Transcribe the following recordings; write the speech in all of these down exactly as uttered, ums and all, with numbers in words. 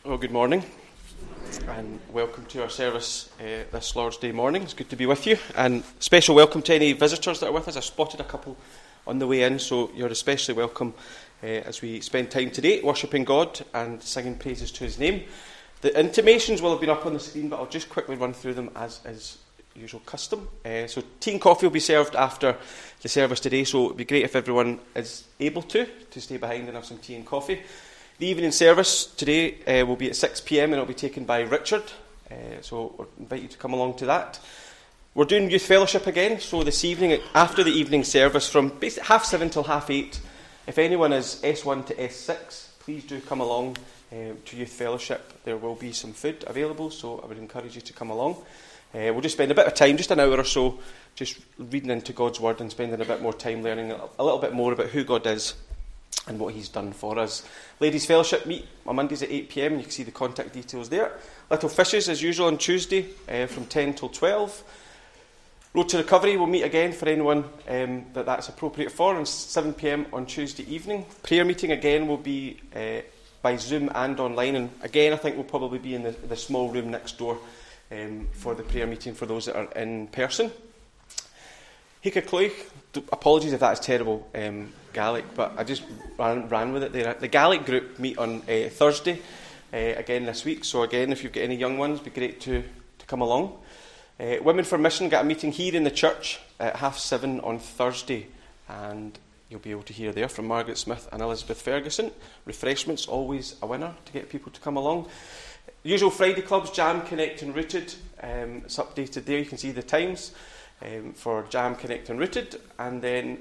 Well, good morning and welcome to our service uh, this Lord's Day morning. It's good to be with you, and special welcome to any visitors that are with us. I've spotted a couple on the way in, so you're especially welcome uh, as we spend time today worshipping God and singing praises to His name. The intimations will have been up on the screen, but I'll just quickly run through them as is usual custom. Uh, so tea and coffee will be served after the service today, so it would be great if everyone is able to, to stay behind and have some tea and coffee. The evening service today uh, will be at six p.m. and it will be taken by Richard, uh, so I invite you to come along to that. We're doing youth fellowship again, so this evening, after the evening service, from basically half seven till half eight, if anyone is S one to S six, please do come along uh, to youth fellowship. There will be some food available, so I would encourage you to come along. Uh, we'll just spend a bit of time, just an hour or so, just reading into God's Word and spending a bit more time learning a little bit more about who God is and what He's done for us. Ladies' Fellowship meet on Mondays at eight p.m. You can see the contact details there. Little Fishes, as usual, on Tuesday uh, from ten till twelve. Road to Recovery will meet again for anyone um, that that's appropriate for on seven p.m. on Tuesday evening. Prayer meeting again will be uh, by Zoom and online, and again I think we'll probably be in the, the small room next door um, for the prayer meeting for those that are in person. Hika Cloich, apologies if that's terrible um, Gaelic, but I just ran, ran with it there. The Gaelic group meet on uh, Thursday uh, again this week, so again, if you've got any young ones, it'd be great to, to come along. Uh, Women for Mission got a meeting here in the church at half seven on Thursday, and you'll be able to hear there from Margaret Smith and Elizabeth Ferguson. Refreshments, always a winner to get people to come along. Usual Friday clubs, Jam, Connect and Rooted. Um, it's updated there, you can see the times. Um, for Jam, Connect and Rooted, and then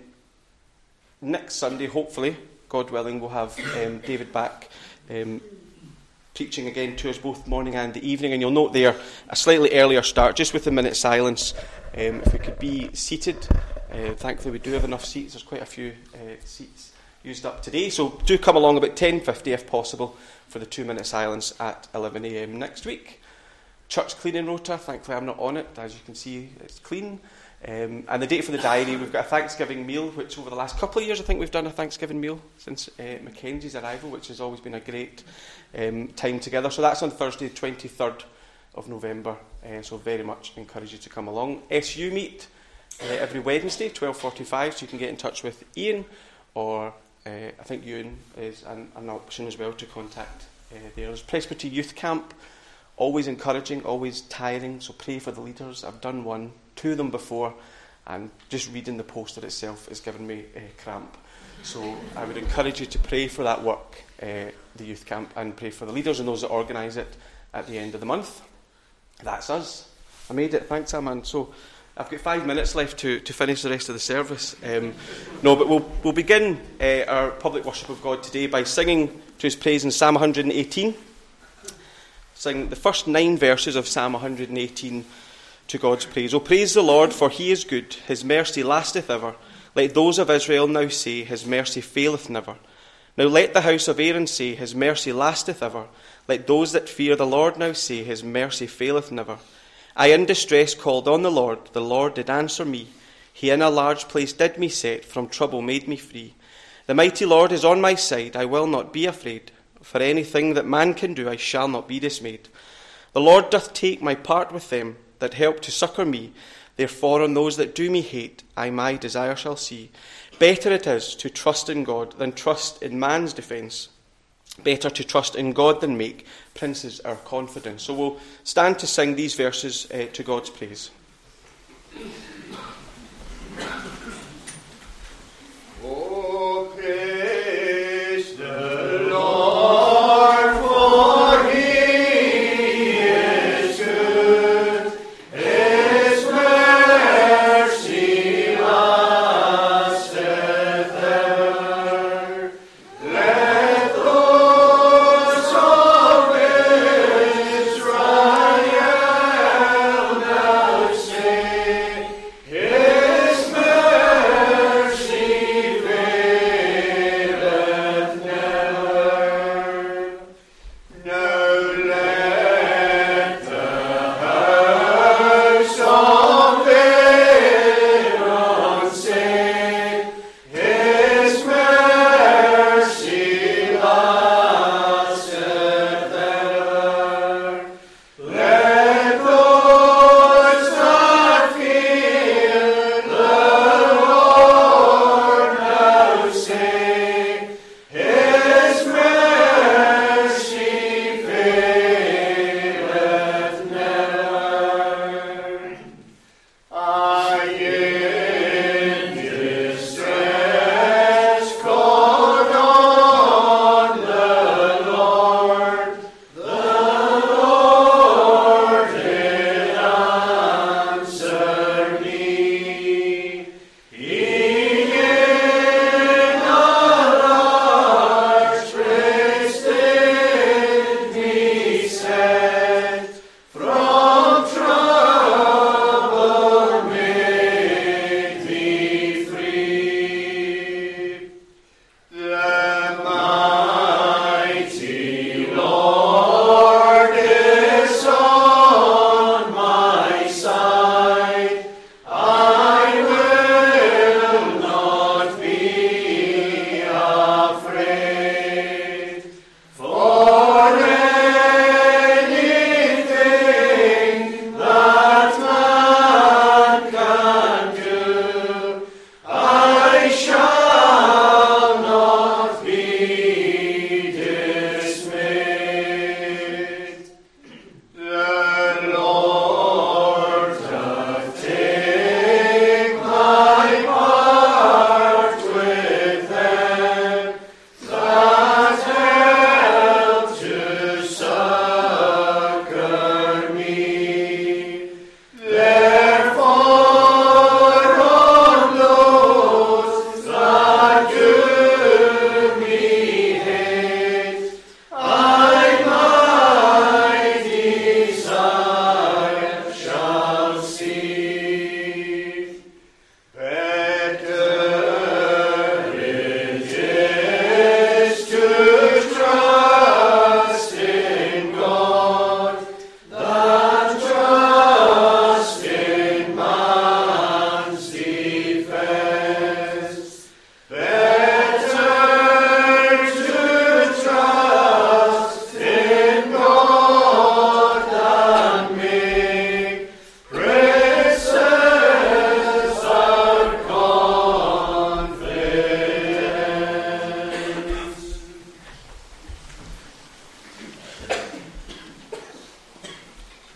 next Sunday, hopefully, God willing, we'll have um, David back um, preaching again to us both morning and the evening, and you'll note there a slightly earlier start, just with a minute's silence. Um, if we could be seated, uh, thankfully we do have enough seats. There's quite a few uh, seats used up today, so do come along about ten fifty if possible for the two minute silence at eleven a.m. next week. Church cleaning rota, thankfully I'm not on it, as you can see it's clean. Um, and the date for the diary, we've got a Thanksgiving meal, which over the last couple of years I think we've done a Thanksgiving meal since uh, Mackenzie's arrival, which has always been a great um, time together. So that's on Thursday, twenty-third of November, uh, so very much encourage you to come along. S U meet uh, every Wednesday, twelve forty-five, so you can get in touch with Ian, or uh, I think Ewan is an, an option as well to contact uh, there. There's Presbytery Youth Camp. Always encouraging, always tiring, so pray for the leaders. I've done one, two of them before, and just reading the poster itself has given me a cramp. So I would encourage you to pray for that work, uh, the youth camp, and pray for the leaders and those that organise it at the end of the month. That's us. I made it. Thanks, Aman. So I've got five minutes left to, to finish the rest of the service. Um, no, but we'll, we'll begin uh, our public worship of God today by singing to His praise in Psalm one hundred eighteen. Sing the first nine verses of Psalm one hundred eighteen to God's praise. O praise the Lord, for He is good, His mercy lasteth ever. Let those of Israel now say, His mercy faileth never. Now let the house of Aaron say, His mercy lasteth ever. Let those that fear the Lord now say, His mercy faileth never. I in distress called on the Lord, the Lord did answer me. He in a large place did me set, from trouble made me free. The mighty Lord is on my side, I will not be afraid. For anything that man can do, I shall not be dismayed. The Lord doth take my part with them that help to succour me. Therefore on those that do me hate, I my desire shall see. Better it is to trust in God than trust in man's defence. Better to trust in God than make princes our confidence. So we'll stand to sing these verses uh, to God's praise. Oh, praise the Lord.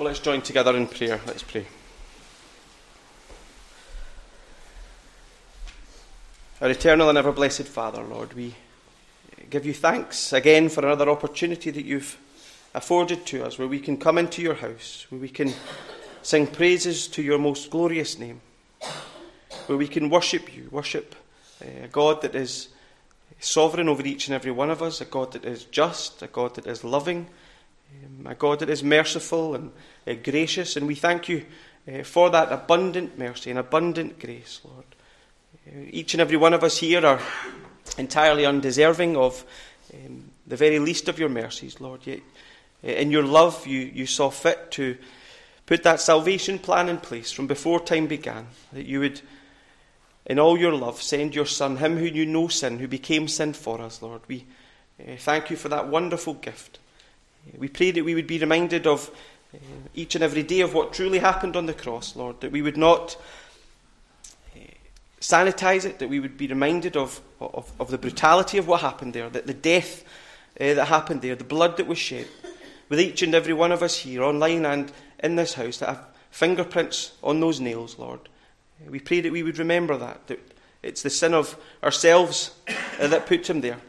Well, let's join together in prayer. Let's pray. Our eternal and ever-blessed Father, Lord, we give you thanks again for another opportunity that you've afforded to us, where we can come into your house, where we can sing praises to your most glorious name, where we can worship you, worship a God that is sovereign over each and every one of us, a God that is just, a God that is loving, um, a God that is merciful and uh, gracious. And we thank you uh, for that abundant mercy and abundant grace, Lord. Uh, each and every one of us here are entirely undeserving of um, the very least of your mercies, Lord. Yet uh, in your love you, you saw fit to put that salvation plan in place from before time began, that you would, in all your love, send your Son, him who knew no sin, who became sin for us, Lord. We uh, thank you for that wonderful gift. Uh, we pray that we would be reminded of uh, each and every day of what truly happened on the cross, Lord, that we would not uh, sanitize it, that we would be reminded of, of, of the brutality of what happened there, that the death uh, that happened there, the blood that was shed, with each and every one of us here, online and in this house, that have fingerprints on those nails, Lord. We pray that we would remember that, that it's the sin of ourselves uh, that put him there.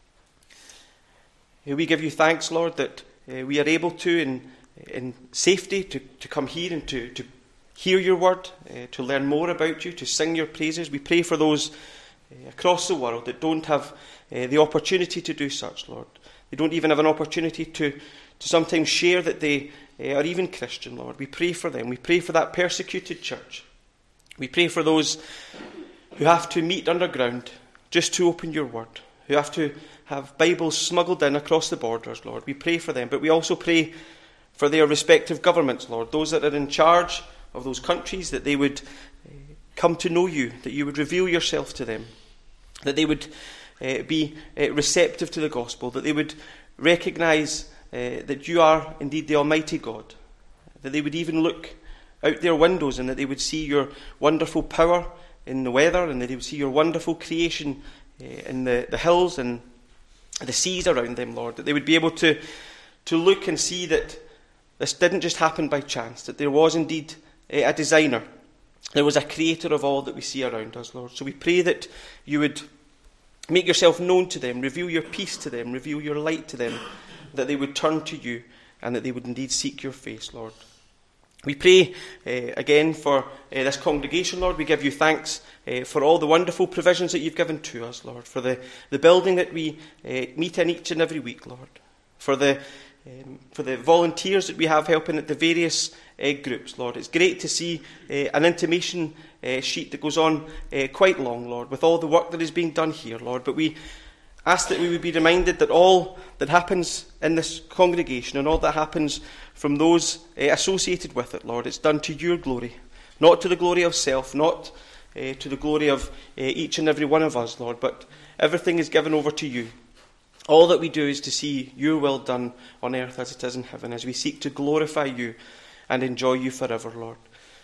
Uh, we give you thanks, Lord, that uh, we are able to, in, in safety, to, to come here and to, to hear your word, uh, to learn more about you, to sing your praises. We pray for those uh, across the world that don't have uh, the opportunity to do such, Lord. They don't even have an opportunity to, to sometimes share that they uh, are even Christian, Lord. We pray for them. We pray for that persecuted church. We pray for those who have to meet underground just to open your word, who have to have Bibles smuggled in across the borders, Lord. We pray for them, but we also pray for their respective governments, Lord, those that are in charge of those countries, that they would uh, come to know you, that you would reveal yourself to them, that they would uh, be uh, receptive to the gospel, that they would recognise uh, that you are indeed the Almighty God, that they would even look out their windows and that they would see your wonderful power in the weather, and that they would see your wonderful creation uh, in the, the hills and the seas around them, Lord. That they would be able to, to look and see that this didn't just happen by chance, that there was indeed uh, a designer. There was a creator of all that we see around us, Lord. So we pray that you would make yourself known to them, reveal your peace to them, reveal your light to them, that they would turn to you and that they would indeed seek your face, Lord. We pray uh, again for uh, this congregation, Lord. We give you thanks uh, for all the wonderful provisions that you've given to us, Lord, for the, the building that we uh, meet in each and every week, Lord, for the um, for the volunteers that we have helping at the various uh, groups, Lord. It's great to see uh, an intimation uh, sheet that goes on uh, quite long, Lord, with all the work that is being done here, Lord. But we ask that we would be reminded that all that happens in this congregation and all that happens from those uh, associated with it, Lord, it's done to your glory, not to the glory of self, not uh, to the glory of uh, each and every one of us, Lord, but everything is given over to you. All that we do is to see your will done on earth as it is in heaven, as we seek to glorify you and enjoy you forever, Lord.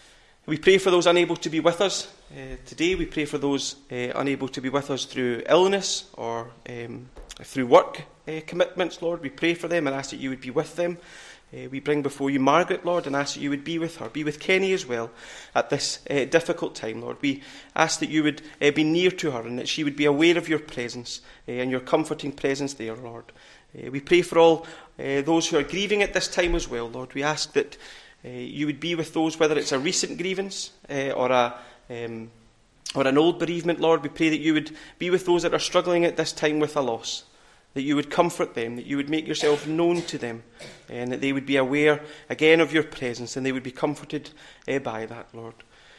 We pray for those unable to be with us uh, today. We pray for those uh, unable to be with us through illness or um, through work uh, commitments, Lord. We pray for them and ask that you would be with them. Uh, we bring before you Margaret, Lord, and ask that you would be with her, be with Kenny as well at this uh, difficult time, Lord. We ask that you would uh, be near to her and that she would be aware of your presence uh, and your comforting presence there, Lord. Uh, we pray for all uh, those who are grieving at this time as well, Lord. We ask that uh, you would be with those, whether it's a recent grievance uh, or a um, or an old bereavement, Lord. We pray that you would be with those that are struggling at this time with a loss, that you would comfort them, that you would make yourself known to them, and that they would be aware again of your presence and they would be comforted uh, by that, Lord.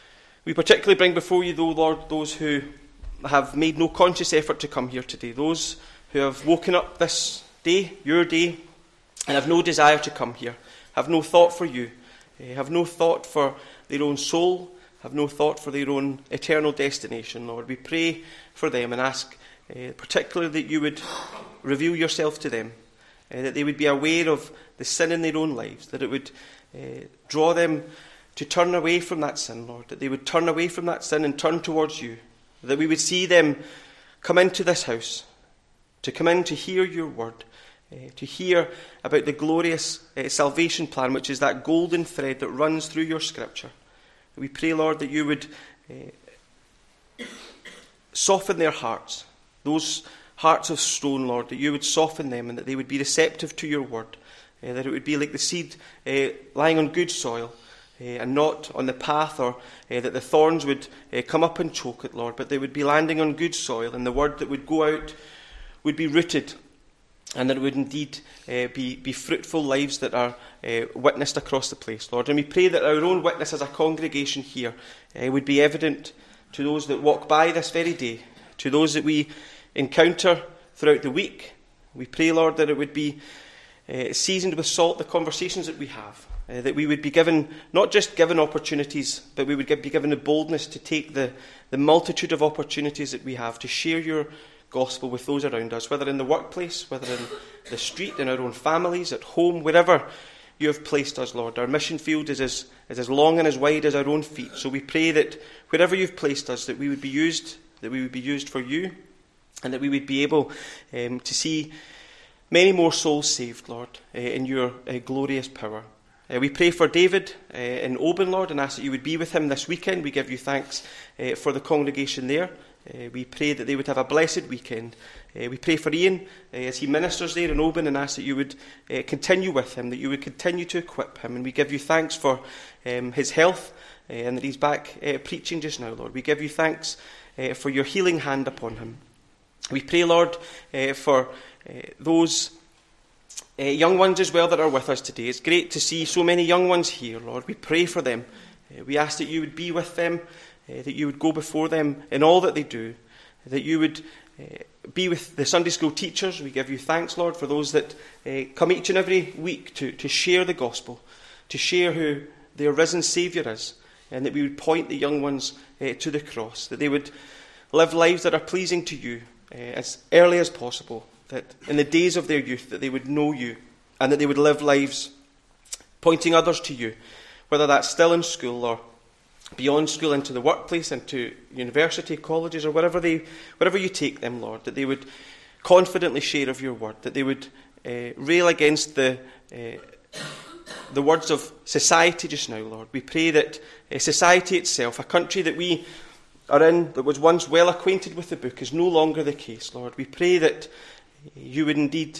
We particularly bring before you, though, Lord, those who have made no conscious effort to come here today, those who have woken up this day, your day, and have no desire to come here, have no thought for you, uh, have no thought for their own soul, have no thought for their own eternal destination, Lord. We pray for them and ask uh, particularly that you would reveal yourself to them, uh, that they would be aware of the sin in their own lives, that it would uh, draw them to turn away from that sin, Lord, that they would turn away from that sin and turn towards you, that we would see them come into this house, to come in to hear your word, uh, to hear about the glorious uh, salvation plan, which is that golden thread that runs through your scripture. We pray, Lord, that you would uh, soften their hearts, those hearts of stone, Lord, that you would soften them and that they would be receptive to your word, uh, that it would be like the seed uh, lying on good soil, Uh, and not on the path, or uh, that the thorns would uh, come up and choke it, Lord, but they would be landing on good soil, and the word that would go out would be rooted, and that it would indeed uh, be, be fruitful lives that are uh, witnessed across the place, Lord. And we pray that our own witness as a congregation here uh, would be evident to those that walk by this very day, to those that we encounter throughout the week. We pray, Lord, that it would be uh, seasoned with salt, the conversations that we have. Uh, that we would be given, not just given opportunities, but we would give, be given the boldness to take the, the multitude of opportunities that we have to share your gospel with those around us, whether in the workplace, whether in the street, in our own families, at home, wherever you have placed us, Lord. Our mission field is as, is as long and as wide as our own feet. So we pray that wherever you've placed us, that we would be used, that we would be used for you, and that we would be able um, to see many more souls saved, Lord, uh, in your uh, glorious power. Uh, we pray for David uh, in Oban, Lord, and ask that you would be with him this weekend. We give you thanks uh, for the congregation there. Uh, we pray that they would have a blessed weekend. Uh, we pray for Ian uh, as he ministers there in Oban, and ask that you would uh, continue with him, that you would continue to equip him. And we give you thanks for um, his health uh, and that he's back uh, preaching just now, Lord. We give you thanks uh, for your healing hand upon him. We pray, Lord, uh, for uh, those Uh, young ones as well that are with us today. It's great to see so many young ones here, Lord. We pray for them. Uh, we ask that you would be with them, uh, that you would go before them in all that they do, that you would uh, be with the Sunday school teachers. We give you thanks, Lord, for those that uh, come each and every week to, to share the gospel, to share who their risen Saviour is, and that we would point the young ones uh, to the cross, that they would live lives that are pleasing to you uh, as early as possible, that in the days of their youth that they would know you, and that they would live lives pointing others to you, whether that's still in school or beyond school into the workplace, into university, colleges, or wherever they, wherever you take them, Lord, that they would confidently share of your word, that they would uh, rail against the uh, the words of society just now, Lord. We pray that uh, society itself, a country that we are in, that was once well acquainted with the book, is no longer the case, Lord. We pray that you would indeed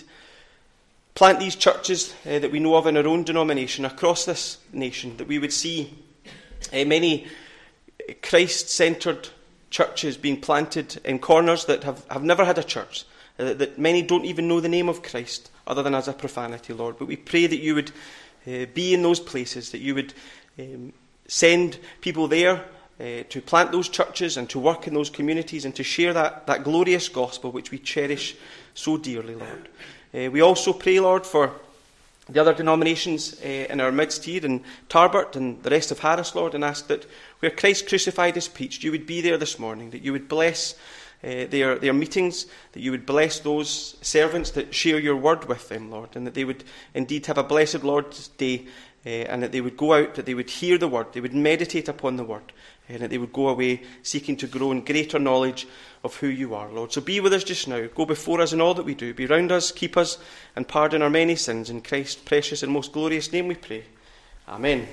plant these churches uh, that we know of in our own denomination across this nation, that we would see uh, many Christ-centred churches being planted in corners that have, have never had a church, uh, that many don't even know the name of Christ other than as a profanity, Lord. But we pray that you would uh, be in those places, that you would um, send people there uh, to plant those churches and to work in those communities and to share that, that glorious gospel which we cherish so dearly, Lord. Uh, we also pray, Lord, for the other denominations uh, in our midst here in Tarbert and the rest of Harris, Lord, and ask that where Christ crucified is preached, you would be there this morning, that you would bless uh, their, their meetings, that you would bless those servants that share your word with them, Lord, and that they would indeed have a blessed Lord's day, uh, and that they would go out, that they would hear the word, they would meditate upon the word, and that they would go away seeking to grow in greater knowledge of who you are, Lord. So be with us just now. Go before us in all that we do. Be round us, keep us, and pardon our many sins. In Christ's precious and most glorious name we pray. Amen.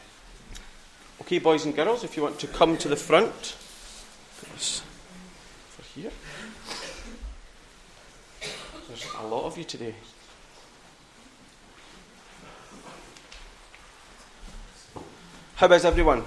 Okay, boys and girls, if you want to come to the front. For here. There's a lot of you today. How is everyone?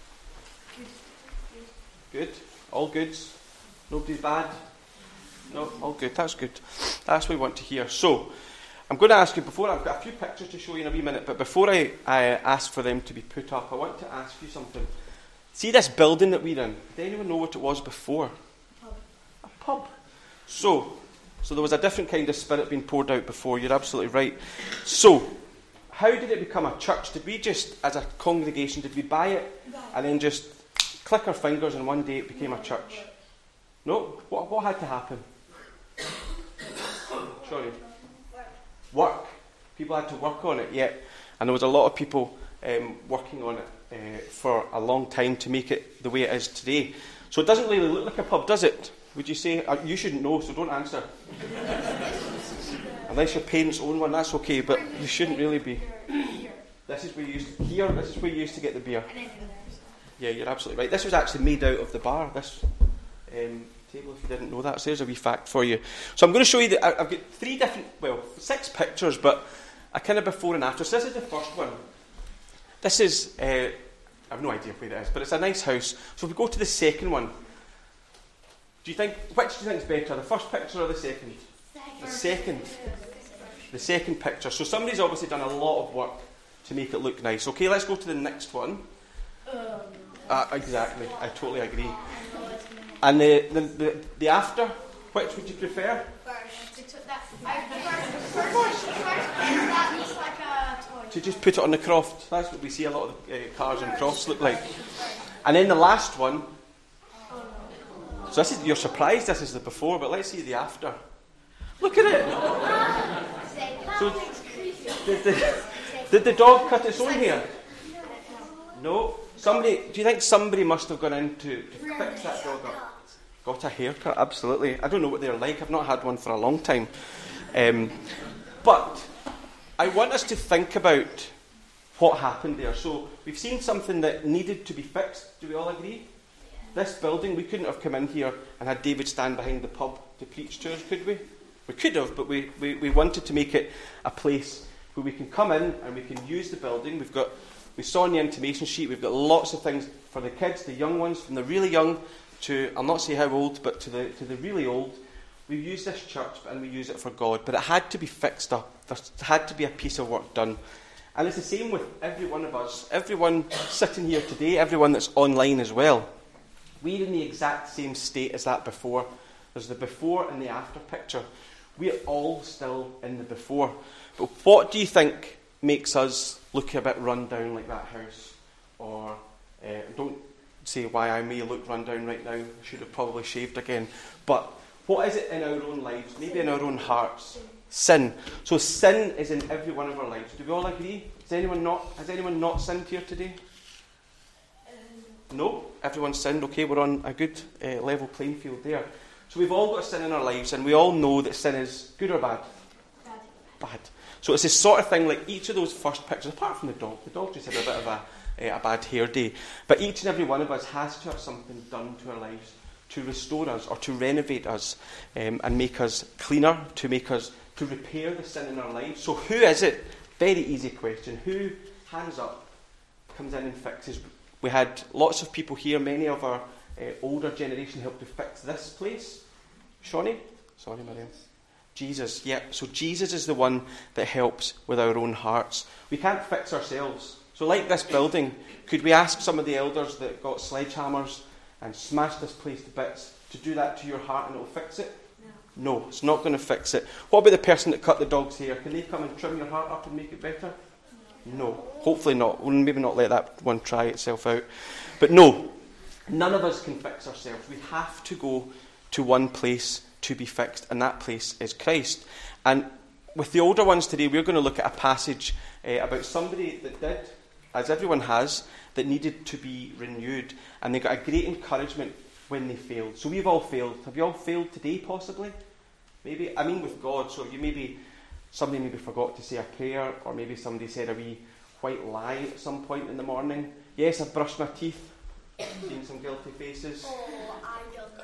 Good? All goods? Nobody's bad? No? All good. That's good. That's what we want to hear. So, I'm going to ask you, before I've got a few pictures to show you in a wee minute, but before I, I ask for them to be put up, I want to ask you something. See this building that we're in? Did anyone know what it was before? Pub. A pub. So, so there was a different kind of spirit being poured out before. You're absolutely right. So, how did it become a church? Did we just, as a congregation, did we buy it and then just click our fingers and one day it became a church? No? What, what had to happen? Sorry. Work. People had to work on it, yeah. And there was a lot of people um, working on it uh, for a long time to make it the way it is today. So it doesn't really look like a pub, does it? Would you say? Uh, you shouldn't know, so don't answer. I'm Unless your parents own one, that's okay, but you shouldn't really be. This is where you used to, here, this is where you used to get the beer. Yeah, you're absolutely right. This was actually made out of the bar, this um, table, if you didn't know that. So there's a wee fact for you. So I'm going to show you, that I've got three different, well, six pictures, but a kind of before and after. So this is the first one. This is, uh, I have no idea where it is, but it's a nice house. So if we go to the second one, do you think, which do you think is better, the first picture or the second? The second. The second picture. So somebody's obviously done a lot of work to make it look nice. Okay, let's go to the next one. Uh, exactly, I totally agree. And the, the, the, the after, which would you prefer? To just put it on the croft. That's what we see a lot of uh, cars and crofts look like. And then the last one. So this is, you're surprised this is the before, but let's see the after. Look at it. So, did the, did the dog cut its own hair? No. Somebody. Do you think somebody must have gone in to, to fix that dog up? Got a haircut? Absolutely. I don't know what they're like. I've not had one for a long time. Um, but I want us to think about what happened there. So we've seen something that needed to be fixed. Do we all agree? This building, we couldn't have come in here and had David stand behind the pub to preach to us, could we? We could have, but we, we, we wanted to make it a place where we can come in and we can use the building. We've got, we saw on the intimation sheet, we've got lots of things for the kids, the young ones, from the really young to, I'll not say how old, but to the to the really old. We use this church and we use it for God, but it had to be fixed up. There had to be a piece of work done. And it's the same with every one of us. Everyone sitting here today, everyone that's online as well. We're in the exact same state as that before. There's the before and the after picture. We're all still in the before. But what do you think makes us look a bit run down like that house? Or, uh, don't say why I may look run down right now. I should have probably shaved again. But what is it in our own lives? Maybe in our own hearts? Sin. So sin is in every one of our lives. Do we all agree? Has anyone not, has anyone not sinned here today? No? Everyone's sinned. Okay, we're on a good uh, level playing field there. So we've all got sin in our lives, and we all know that sin is good or bad? Bad. Bad. So it's this sort of thing, like each of those first pictures, apart from the dog. The dog just had a bit of a, uh, a bad hair day. But each and every one of us has to have something done to our lives to restore us or to renovate us um, and make us cleaner, to make us, to repair the sin in our lives. So who is it? Very easy question. Who, hands up, comes in and fixes? We had lots of people here, many of our uh, older generation helped to fix this place. Shawnee? Sorry, Miriam. Jesus, yeah. So Jesus is the one that helps with our own hearts. We can't fix ourselves. So like this building, could we ask some of the elders that got sledgehammers and smashed this place to bits to do that to your heart and it'll fix it? No. No, it's not going to fix it. What about the person that cut the dog's hair? Can they come and trim your heart up and make it better? No. Hopefully not. We'll maybe not let that one try itself out. But no, none of us can fix ourselves. We have to go to one place to be fixed, and that place is Christ. And with the older ones today, we're going to look at a passage uh, about somebody that did, as everyone has, that needed to be renewed. And they got a great encouragement when they failed. So we've all failed. Have you all failed today, possibly? Maybe. I mean with God. So you maybe, somebody maybe forgot to say a prayer, or maybe somebody said a wee white lie at some point in the morning. Yes, I've brushed my teeth. Seen some guilty faces. Oh, I don't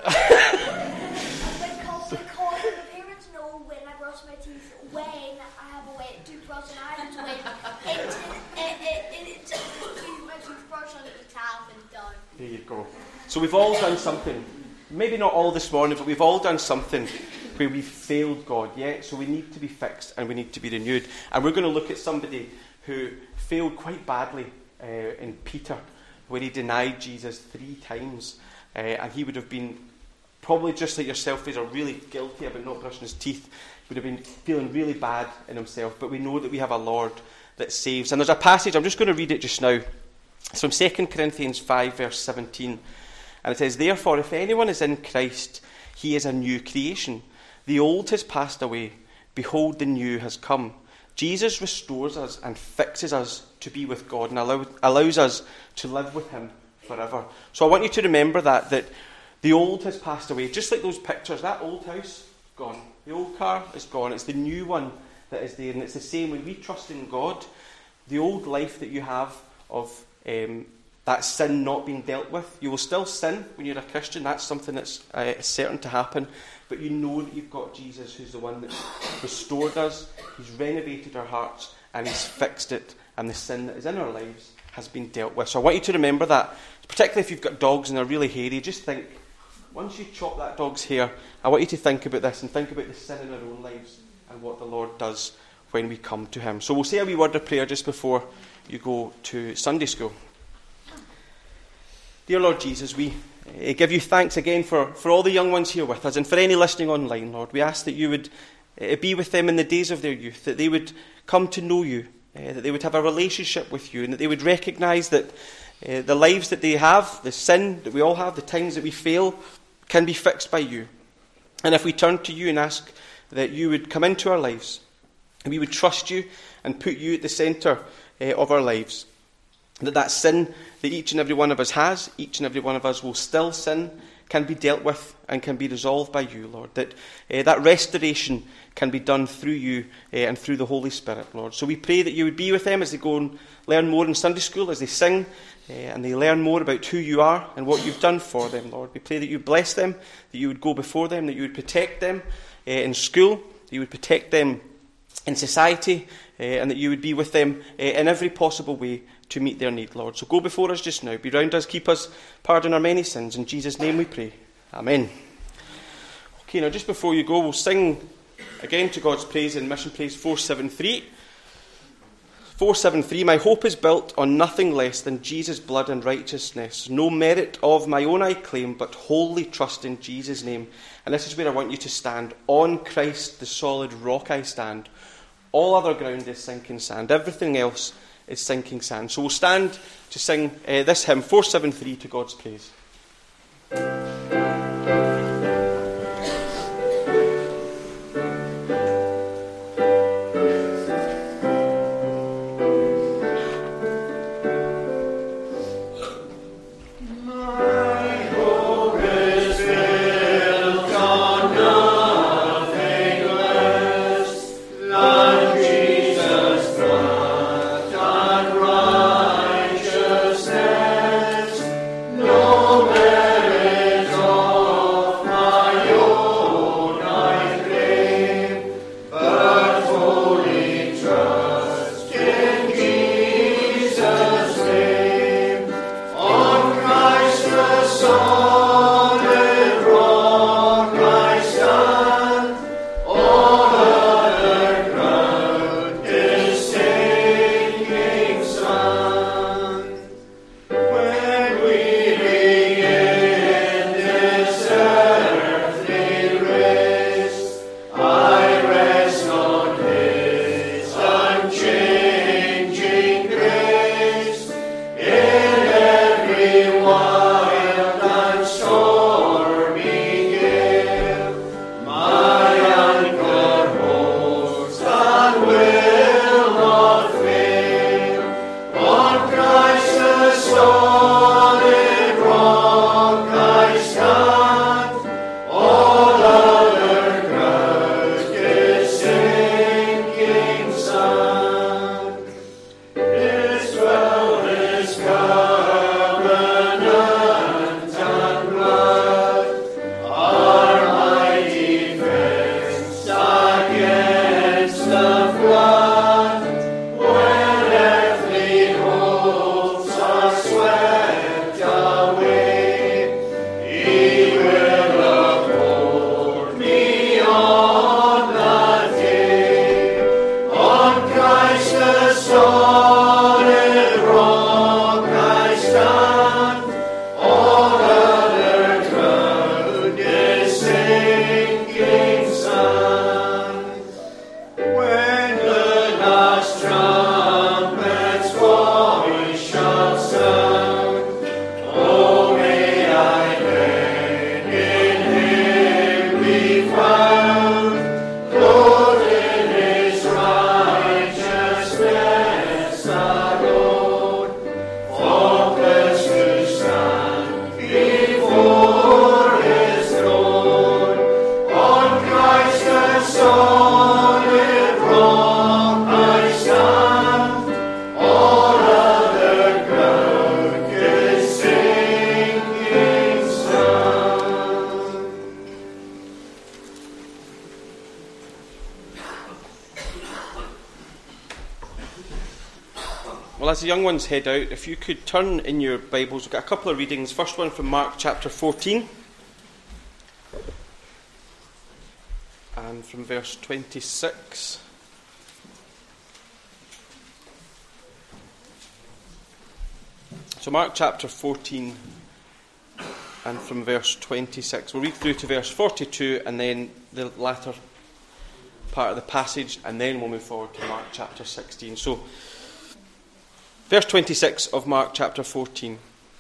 know. because, because the parents know when I brush my teeth, when I have a wet toothbrush, and I have to wait into it, it, it, just use my toothbrush under the tap and done. There you go. So we've all done something. Maybe not all this morning, but we've all done something where we've failed God, yeah? So we need to be fixed and we need to be renewed. And we're going to look at somebody who failed quite badly uh, in Peter, where he denied Jesus three times. Uh, and he would have been, probably just like yourself, is really guilty about not brushing his teeth. He would have been feeling really bad in himself. But we know that we have a Lord that saves. And there's a passage, I'm just going to read it just now. It's from Second Corinthians five, verse seventeen. And it says, "Therefore, if anyone is in Christ, he is a new creation. The old has passed away. Behold, the new has come." Jesus restores us and fixes us to be with God and allow, allows us to live with him forever. So I want you to remember that, that the old has passed away. Just like those pictures, that old house, gone. The old car is gone. It's the new one that is there. And it's the same when we trust in God. The old life that you have of um, that sin not being dealt with, you will still sin when you're a Christian. That's something that's uh, certain to happen. But you know that you've got Jesus, who's the one that's restored us. He's renovated our hearts and he's fixed it. And the sin that is in our lives has been dealt with. So I want you to remember that. Particularly if you've got dogs and they're really hairy, just think, once you chop that dog's hair, I want you to think about this and think about the sin in our own lives and what the Lord does when we come to him. So we'll say a wee word of prayer just before you go to Sunday school. Dear Lord Jesus, we uh, give you thanks again for, for all the young ones here with us and for any listening online, Lord. We ask that you would uh, be with them in the days of their youth, that they would come to know you, uh, that they would have a relationship with you, and that they would recognise that uh, the lives that they have, the sin that we all have, the times that we fail, can be fixed by you. And if we turn to you and ask that you would come into our lives, and we would trust you and put you at the centre uh, of our lives, that that sin that each and every one of us has, each and every one of us will still sin, can be dealt with and can be resolved by you, Lord. That uh, that restoration can be done through you uh, and through the Holy Spirit, Lord. So we pray that you would be with them as they go and learn more in Sunday school, as they sing uh, and they learn more about who you are and what you've done for them, Lord. We pray that you bless them, that you would go before them, that you would protect them uh, in school, that you would protect them in society, uh, and that you would be with them uh, in every possible way to meet their need, Lord. So go before us just now, be round us, keep us, pardon our many sins. In Jesus' name we pray. Amen. Okay, now just before you go, we'll sing again to God's praise in Mission Praise four seventy-three. four seventy-three, my hope is built on nothing less than Jesus' blood and righteousness. No merit of my own I claim, but wholly trust in Jesus' name. And this is where I want you to stand. On Christ, the solid rock I stand. All other ground is sinking sand. Everything else is sinking sand. So we'll stand to sing uh, this hymn, four seventy-three, to God's praise. No merit of Well, as the young ones head out, if you could turn in your Bibles, we've got a couple of readings. First one from Mark chapter fourteen, and from verse twenty-six. So Mark chapter fourteen, and from verse twenty-six. We'll read through to verse forty-two, and then the latter part of the passage, and then we'll move forward to Mark chapter sixteen. So, verse twenty-six of Mark chapter fourteen.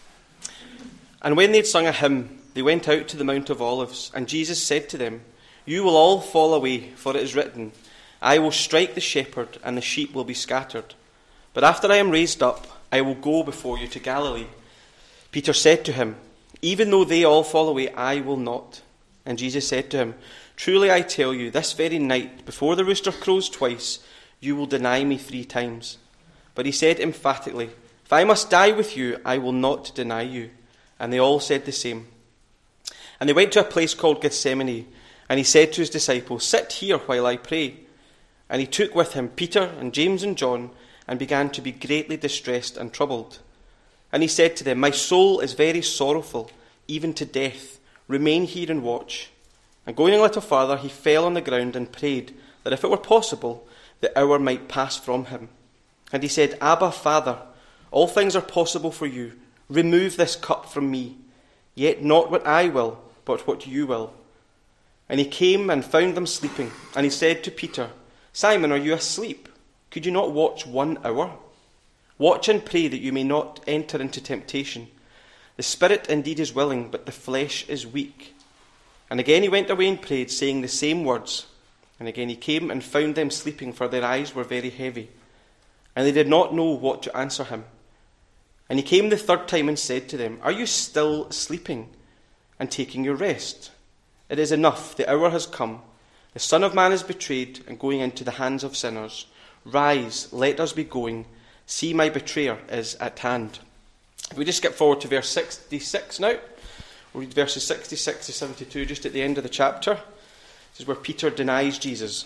And when they had sung a hymn, they went out to the Mount of Olives, and Jesus said to them, "You will all fall away, for it is written, I will strike the shepherd, and the sheep will be scattered. But after I am raised up, I will go before you to Galilee." Peter said to him, "Even though they all fall away, I will not." And Jesus said to him, "Truly I tell you, this very night, before the rooster crows twice, you will deny me three times." But he said emphatically, "If I must die with you, I will not deny you." And they all said the same. And they went to a place called Gethsemane, and he said to his disciples, "Sit here while I pray." And he took with him Peter and James and John, and began to be greatly distressed and troubled. And he said to them, "My soul is very sorrowful, even to death. Remain here and watch." And going a little farther, he fell on the ground and prayed that if it were possible, the hour might pass from him. And he said, "Abba, Father, all things are possible for you. Remove this cup from me. Yet not what I will, but what you will." And he came and found them sleeping. And he said to Peter, "Simon, are you asleep? Could you not watch one hour? Watch and pray that you may not enter into temptation. The spirit indeed is willing, but the flesh is weak." And again he went away and prayed, saying the same words. And again he came and found them sleeping, for their eyes were very heavy. And they did not know what to answer him. And he came the third time and said to them, "Are you still sleeping and taking your rest? It is enough, the hour has come. The Son of Man is betrayed and going into the hands of sinners. Rise, let us be going. See, my betrayer is at hand." If we just skip forward to verse sixty-six now, we'll read verses sixty-six to seventy-two, just at the end of the chapter. This is where Peter denies Jesus.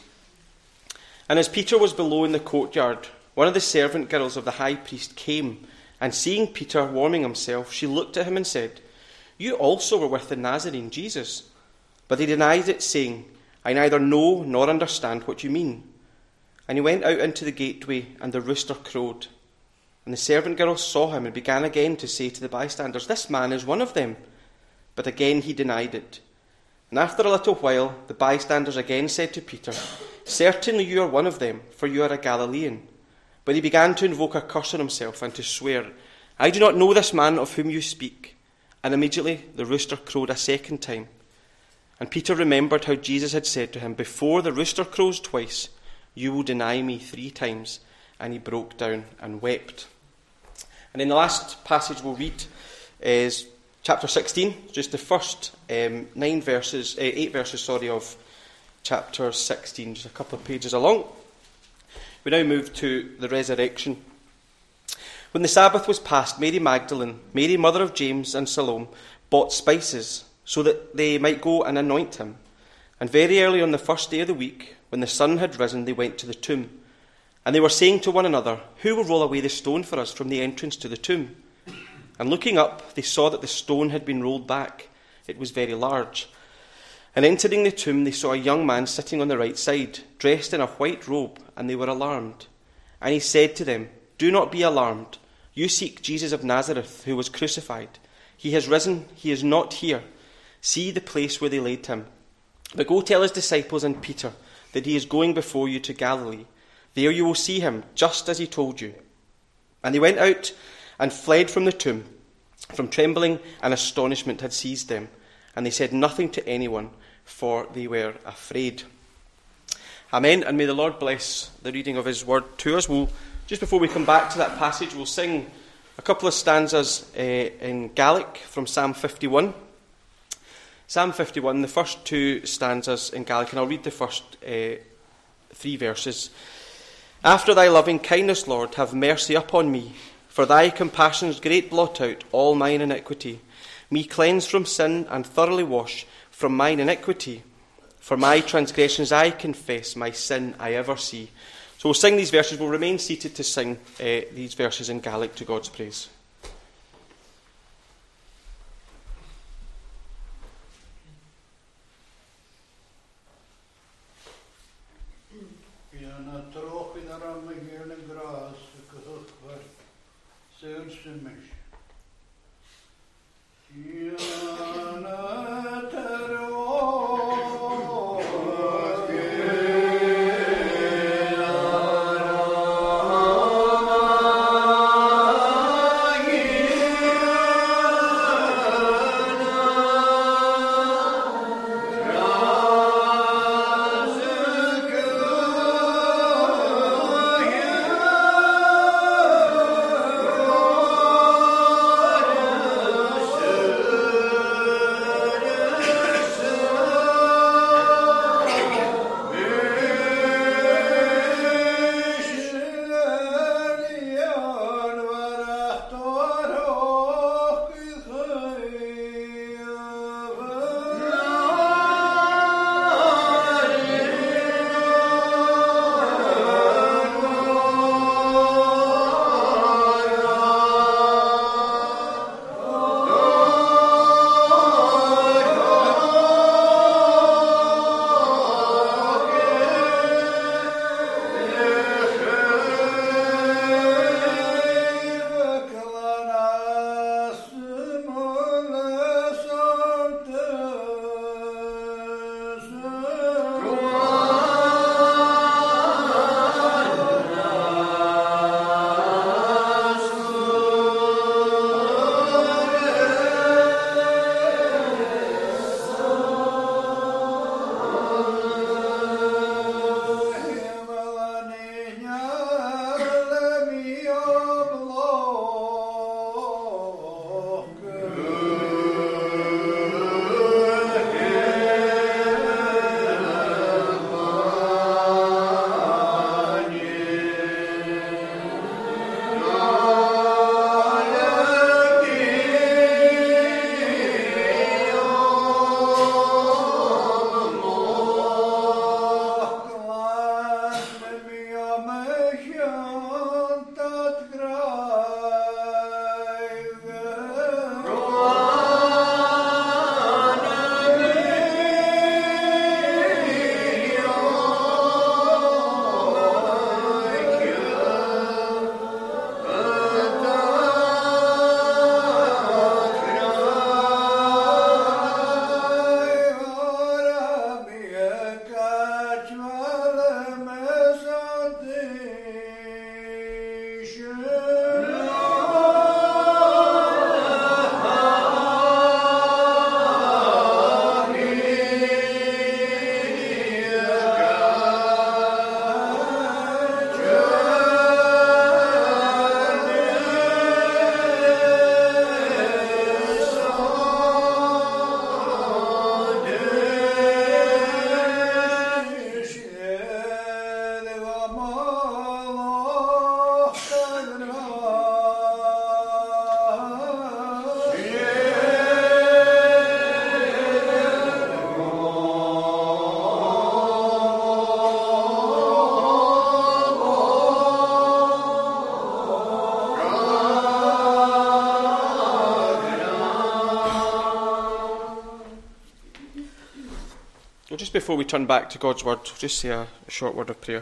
"And as Peter was below in the courtyard, one of the servant girls of the high priest came, and seeing Peter warming himself, she looked at him and said, 'You also were with the Nazarene, Jesus.' But he denied it, saying, 'I neither know nor understand what you mean.' And he went out into the gateway, and the rooster crowed. And the servant girl saw him and began again to say to the bystanders, 'This man is one of them.' But again he denied it. And after a little while, the bystanders again said to Peter, 'Certainly you are one of them, for you are a Galilean.' But he began to invoke a curse on himself and to swear, 'I do not know this man of whom you speak.' And immediately the rooster crowed a second time. And Peter remembered how Jesus had said to him, 'Before the rooster crows twice, you will deny me three times.' And he broke down and wept." And in the last passage we'll read is chapter sixteen, just the first um, nine verses, uh, eight verses, sorry, of chapter sixteen, just a couple of pages along. We now move to the resurrection. When the Sabbath was past, Mary Magdalene, Mary mother of James, and Salome bought spices so that they might go and anoint him. And very early on the first day of the week, when the sun had risen, they went to the tomb. And they were saying to one another, "Who will roll away the stone for us from the entrance to the tomb?" And looking up, they saw that the stone had been rolled back. It was very large. And entering the tomb, they saw a young man sitting on the right side, dressed in a white robe, and they were alarmed. And he said to them, "Do not be alarmed. You seek Jesus of Nazareth, who was crucified. He has risen. He is not here. See the place where they laid him. But go tell his disciples and Peter that he is going before you to Galilee. There you will see him, just as he told you." And they went out and fled from the tomb, from trembling and astonishment had seized them. And they said nothing to anyone, for they were afraid. Amen. And may the Lord bless the reading of his word to us. We'll, just before we come back to that passage, we'll sing a couple of stanzas uh, in Gaelic from Psalm fifty-one. Psalm fifty-one, the first two stanzas in Gaelic, and I'll read the first uh, three verses. "After thy loving kindness, Lord, have mercy upon me. For thy compassions great blot out all mine iniquity. Me cleanse from sin and thoroughly wash from mine iniquity. For my transgressions I confess, my sin I ever see. So we'll sing these verses. We'll remain seated to sing uh, these verses in Gaelic to God's praise. Well, just before we turn back to God's Word, we'll just say a, a short word of prayer.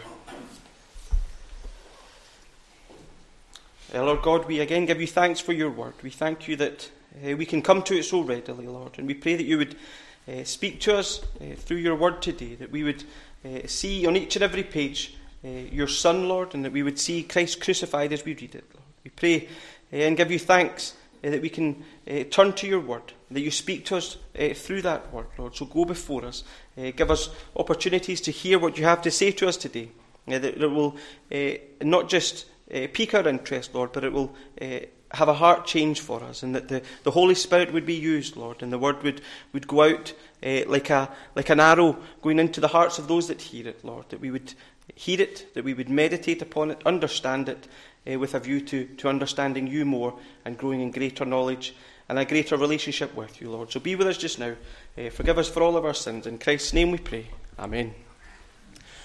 Uh, Lord God, we again give you thanks for your Word. We thank you that uh, we can come to it so readily, Lord, and we pray that you would uh, speak to us uh, through your Word today, that we would uh, see on each and every page uh, your Son, Lord, and that we would see Christ crucified as we read it, Lord. We pray uh, and give you thanks uh, that we can uh, turn to your Word, that you speak to us uh, through that Word, Lord. So go before us. Uh, give us opportunities to hear what you have to say to us today, uh, that it will uh, not just uh, pique our interest, Lord, but it will uh, have a heart change for us, and that the, the Holy Spirit would be used, Lord, and the Word would, would go out uh, like a like an arrow going into the hearts of those that hear it, Lord, that we would hear it, that we would meditate upon it, understand it, uh, with a view to, to understanding you more and growing in greater knowledge and a greater relationship with you, Lord. So be with us just now. Uh, forgive us for all of our sins. In Christ's name we pray. Amen.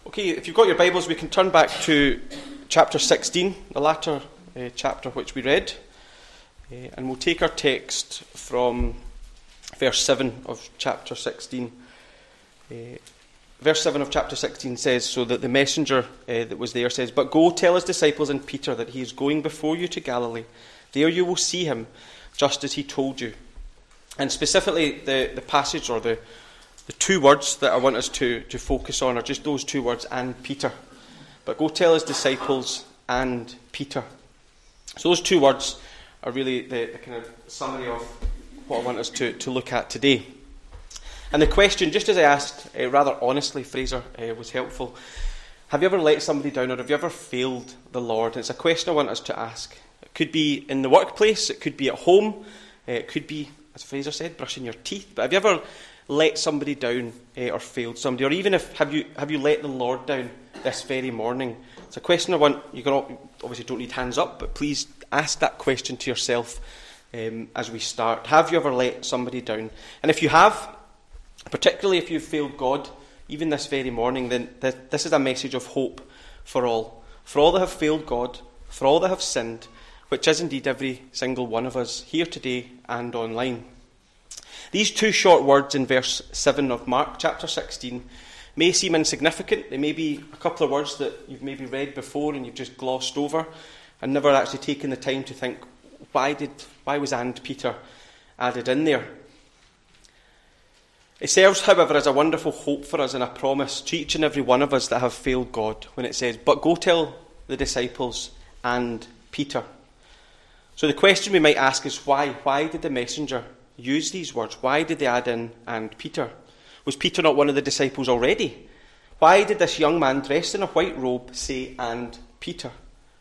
Okay, if you've got your Bibles, we can turn back to chapter sixteen, the latter uh, chapter which we read. Uh, and we'll take our text from verse seven of chapter sixteen. Uh, verse seven of chapter sixteen says, so that the messenger uh, that was there says, "But go tell his disciples and Peter that he is going before you to Galilee. There you will see him, just as he told you." And specifically, the, the passage or the, the two words that I want us to, to focus on are just those two words, "and Peter." But go tell his disciples and Peter. So those two words are really the, the kind of summary of what I want us to, to look at today. And the question, just as I asked, uh, rather honestly, Fraser uh, was helpful. Have you ever let somebody down, or have you ever failed the Lord? And it's a question I want us to ask. It could be in the workplace, it could be at home, uh, it could be, as Fraser said, brushing your teeth. But have you ever let somebody down uh, or failed somebody? Or even if, have you have you let the Lord down this very morning? It's a question I want, you can all, obviously don't need hands up, but please ask that question to yourself um, as we start. Have you ever let somebody down? And if you have, particularly if you've failed God, even this very morning, then th- this is a message of hope for all. For all that have failed God, for all that have sinned, which is indeed every single one of us, here today and online. These two short words in verse seven of Mark chapter sixteen may seem insignificant. They may be a couple of words that you've maybe read before and you've just glossed over and never actually taken the time to think, why did why was "and Peter" added in there? It serves, however, as a wonderful hope for us and a promise to each and every one of us that have failed God when it says, "But go tell the disciples and Peter." So the question we might ask is why? Why did the messenger use these words? Why did they add in "and Peter"? Was Peter not one of the disciples already? Why did this young man dressed in a white robe say "and Peter"?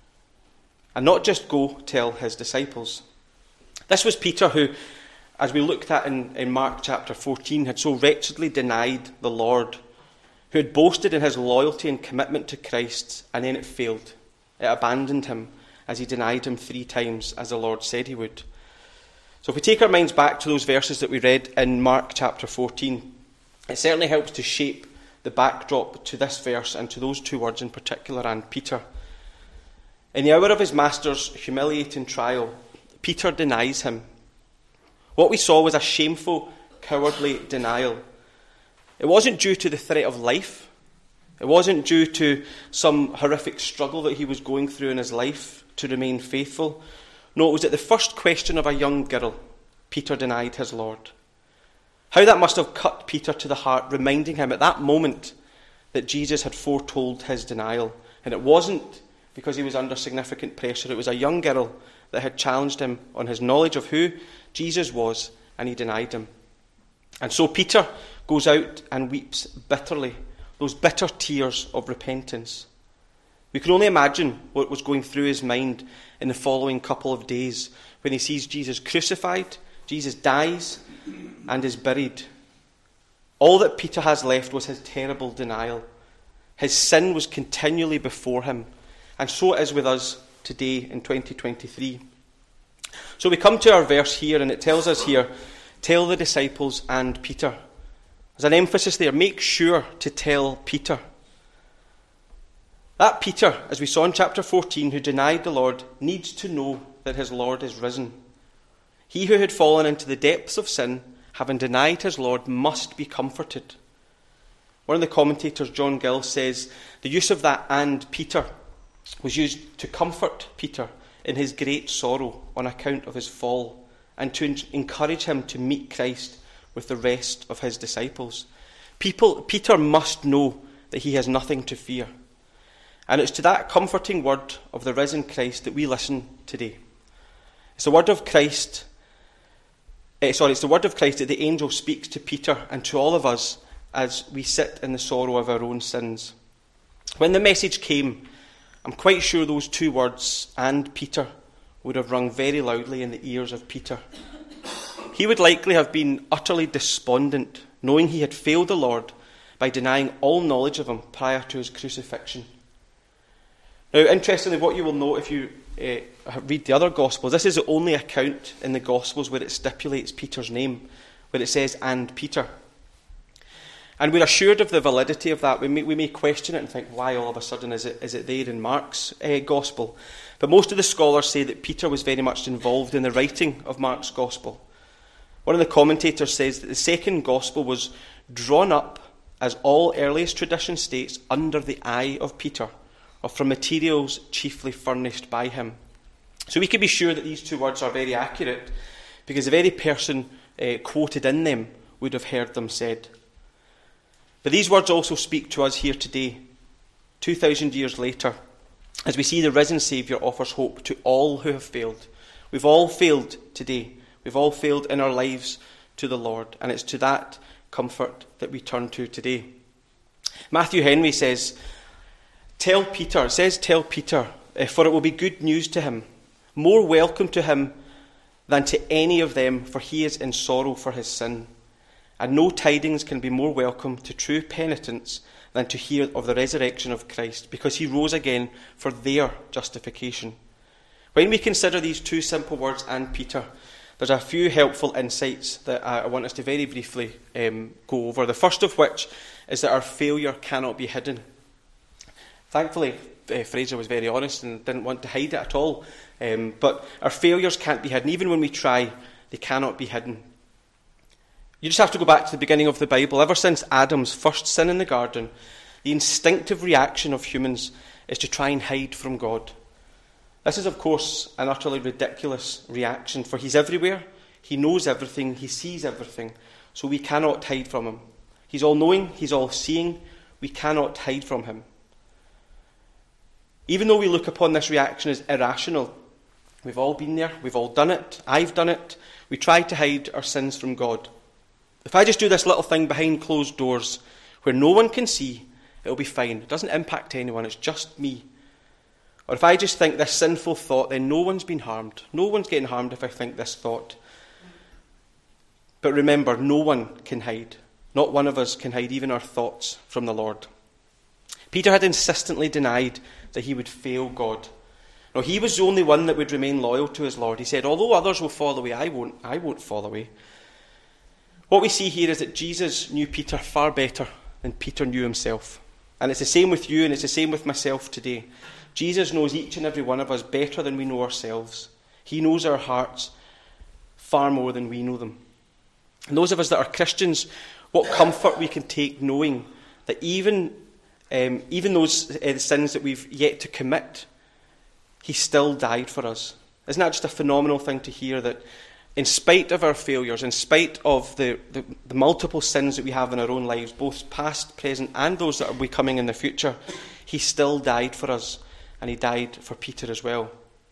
And not just go tell his disciples. This was Peter who, as we looked at in, in Mark chapter fourteen, had so wretchedly denied the Lord, who had boasted in his loyalty and commitment to Christ, and then it failed. It abandoned him as he denied him three times, as the Lord said he would. So if we take our minds back to those verses that we read in Mark chapter fourteen, it certainly helps to shape the backdrop to this verse and to those two words in particular, "and Peter." In the hour of his master's humiliating trial, Peter denies him. What we saw was a shameful, cowardly denial. It wasn't due to the threat of life. It wasn't due to some horrific struggle that he was going through in his life to remain faithful. No, it was at the first question of a young girl, Peter denied his Lord. How that must have cut Peter to the heart, reminding him at that moment that Jesus had foretold his denial. And it wasn't because he was under significant pressure. It was a young girl that had challenged him on his knowledge of who Jesus was, and he denied him. And so Peter goes out and weeps bitterly, those bitter tears of repentance. We can only imagine what was going through his mind in the following couple of days when he sees Jesus crucified, Jesus dies, and is buried. All that Peter has left was his terrible denial. His sin was continually before him, and so it is with us today in twenty twenty-three. So we come to our verse here, and it tells us here, tell the disciples and Peter. There's an emphasis there, make sure to tell Peter. That Peter, as we saw in chapter fourteen, who denied the Lord, needs to know that his Lord is risen. He who had fallen into the depths of sin, having denied his Lord, must be comforted. One of the commentators, John Gill, says the use of that "and Peter" was used to comfort Peter in his great sorrow on account of his fall, and to encourage him to meet Christ with the rest of his disciples. People, Peter must know that he has nothing to fear. And it's to that comforting word of the risen Christ that we listen today. It's the word of Christ, eh, sorry, it's the word of Christ that the angel speaks to Peter and to all of us as we sit in the sorrow of our own sins. When the message came, I'm quite sure those two words, "and Peter," would have rung very loudly in the ears of Peter. He would likely have been utterly despondent, knowing he had failed the Lord by denying all knowledge of him prior to his crucifixion. Now, interestingly, what you will note if you uh, read the other Gospels, this is the only account in the Gospels where it stipulates Peter's name, where it says "and Peter." And we're assured of the validity of that. We may, we may question it and think, why all of a sudden is it, is it there in Mark's uh, Gospel? But most of the scholars say that Peter was very much involved in the writing of Mark's Gospel. One of the commentators says that the second Gospel was drawn up, as all earliest tradition states, under the eye of Peter, or from materials chiefly furnished by him. So we can be sure that these two words are very accurate, because the very person uh, quoted in them would have heard them said. But these words also speak to us here today, two thousand years later, as we see the risen Saviour offers hope to all who have failed. We've all failed today. We've all failed in our lives to the Lord, and it's to that comfort that we turn to today. Matthew Henry says, Tell Peter, it says, Tell Peter, for it will be good news to him, more welcome to him than to any of them, for he is in sorrow for his sin. And no tidings can be more welcome to true penitents than to hear of the resurrection of Christ, because he rose again for their justification. When we consider these two simple words, and Peter, there's a few helpful insights that I want us to very briefly um, go over. The first of which is that our failure cannot be hidden. Thankfully, uh, Fraser was very honest and didn't want to hide it at all. Um, but our failures can't be hidden. Even when we try, they cannot be hidden. You just have to go back to the beginning of the Bible. Ever since Adam's first sin in the garden, the instinctive reaction of humans is to try and hide from God. This is, of course, an utterly ridiculous reaction, for he's everywhere, he knows everything, he sees everything, so we cannot hide from him. He's all-knowing, he's all-seeing, we cannot hide from him. Even though we look upon this reaction as irrational, we've all been there, we've all done it, I've done it, we try to hide our sins from God. If I just do this little thing behind closed doors where no one can see, it'll be fine. It doesn't impact anyone, it's just me. Or if I just think this sinful thought, then no one's been harmed. No one's getting harmed if I think this thought. But remember, no one can hide. Not one of us can hide even our thoughts from the Lord. Peter had insistently denied that he would fail God. No, he was the only one that would remain loyal to his Lord. He said, although others will fall away, I won't, I won't fall away. What we see here is that Jesus knew Peter far better than Peter knew himself. And it's the same with you, and it's the same with myself today. Jesus knows each and every one of us better than we know ourselves. He knows our hearts far more than we know them. And those of us that are Christians, what comfort we can take knowing that even, um, even those uh, sins that we've yet to commit, he still died for us. Isn't that just a phenomenal thing to hear, that in spite of our failures, in spite of the, the, the multiple sins that we have in our own lives, both past, present, and those that will be coming in the future, he still died for us, and he died for Peter as well.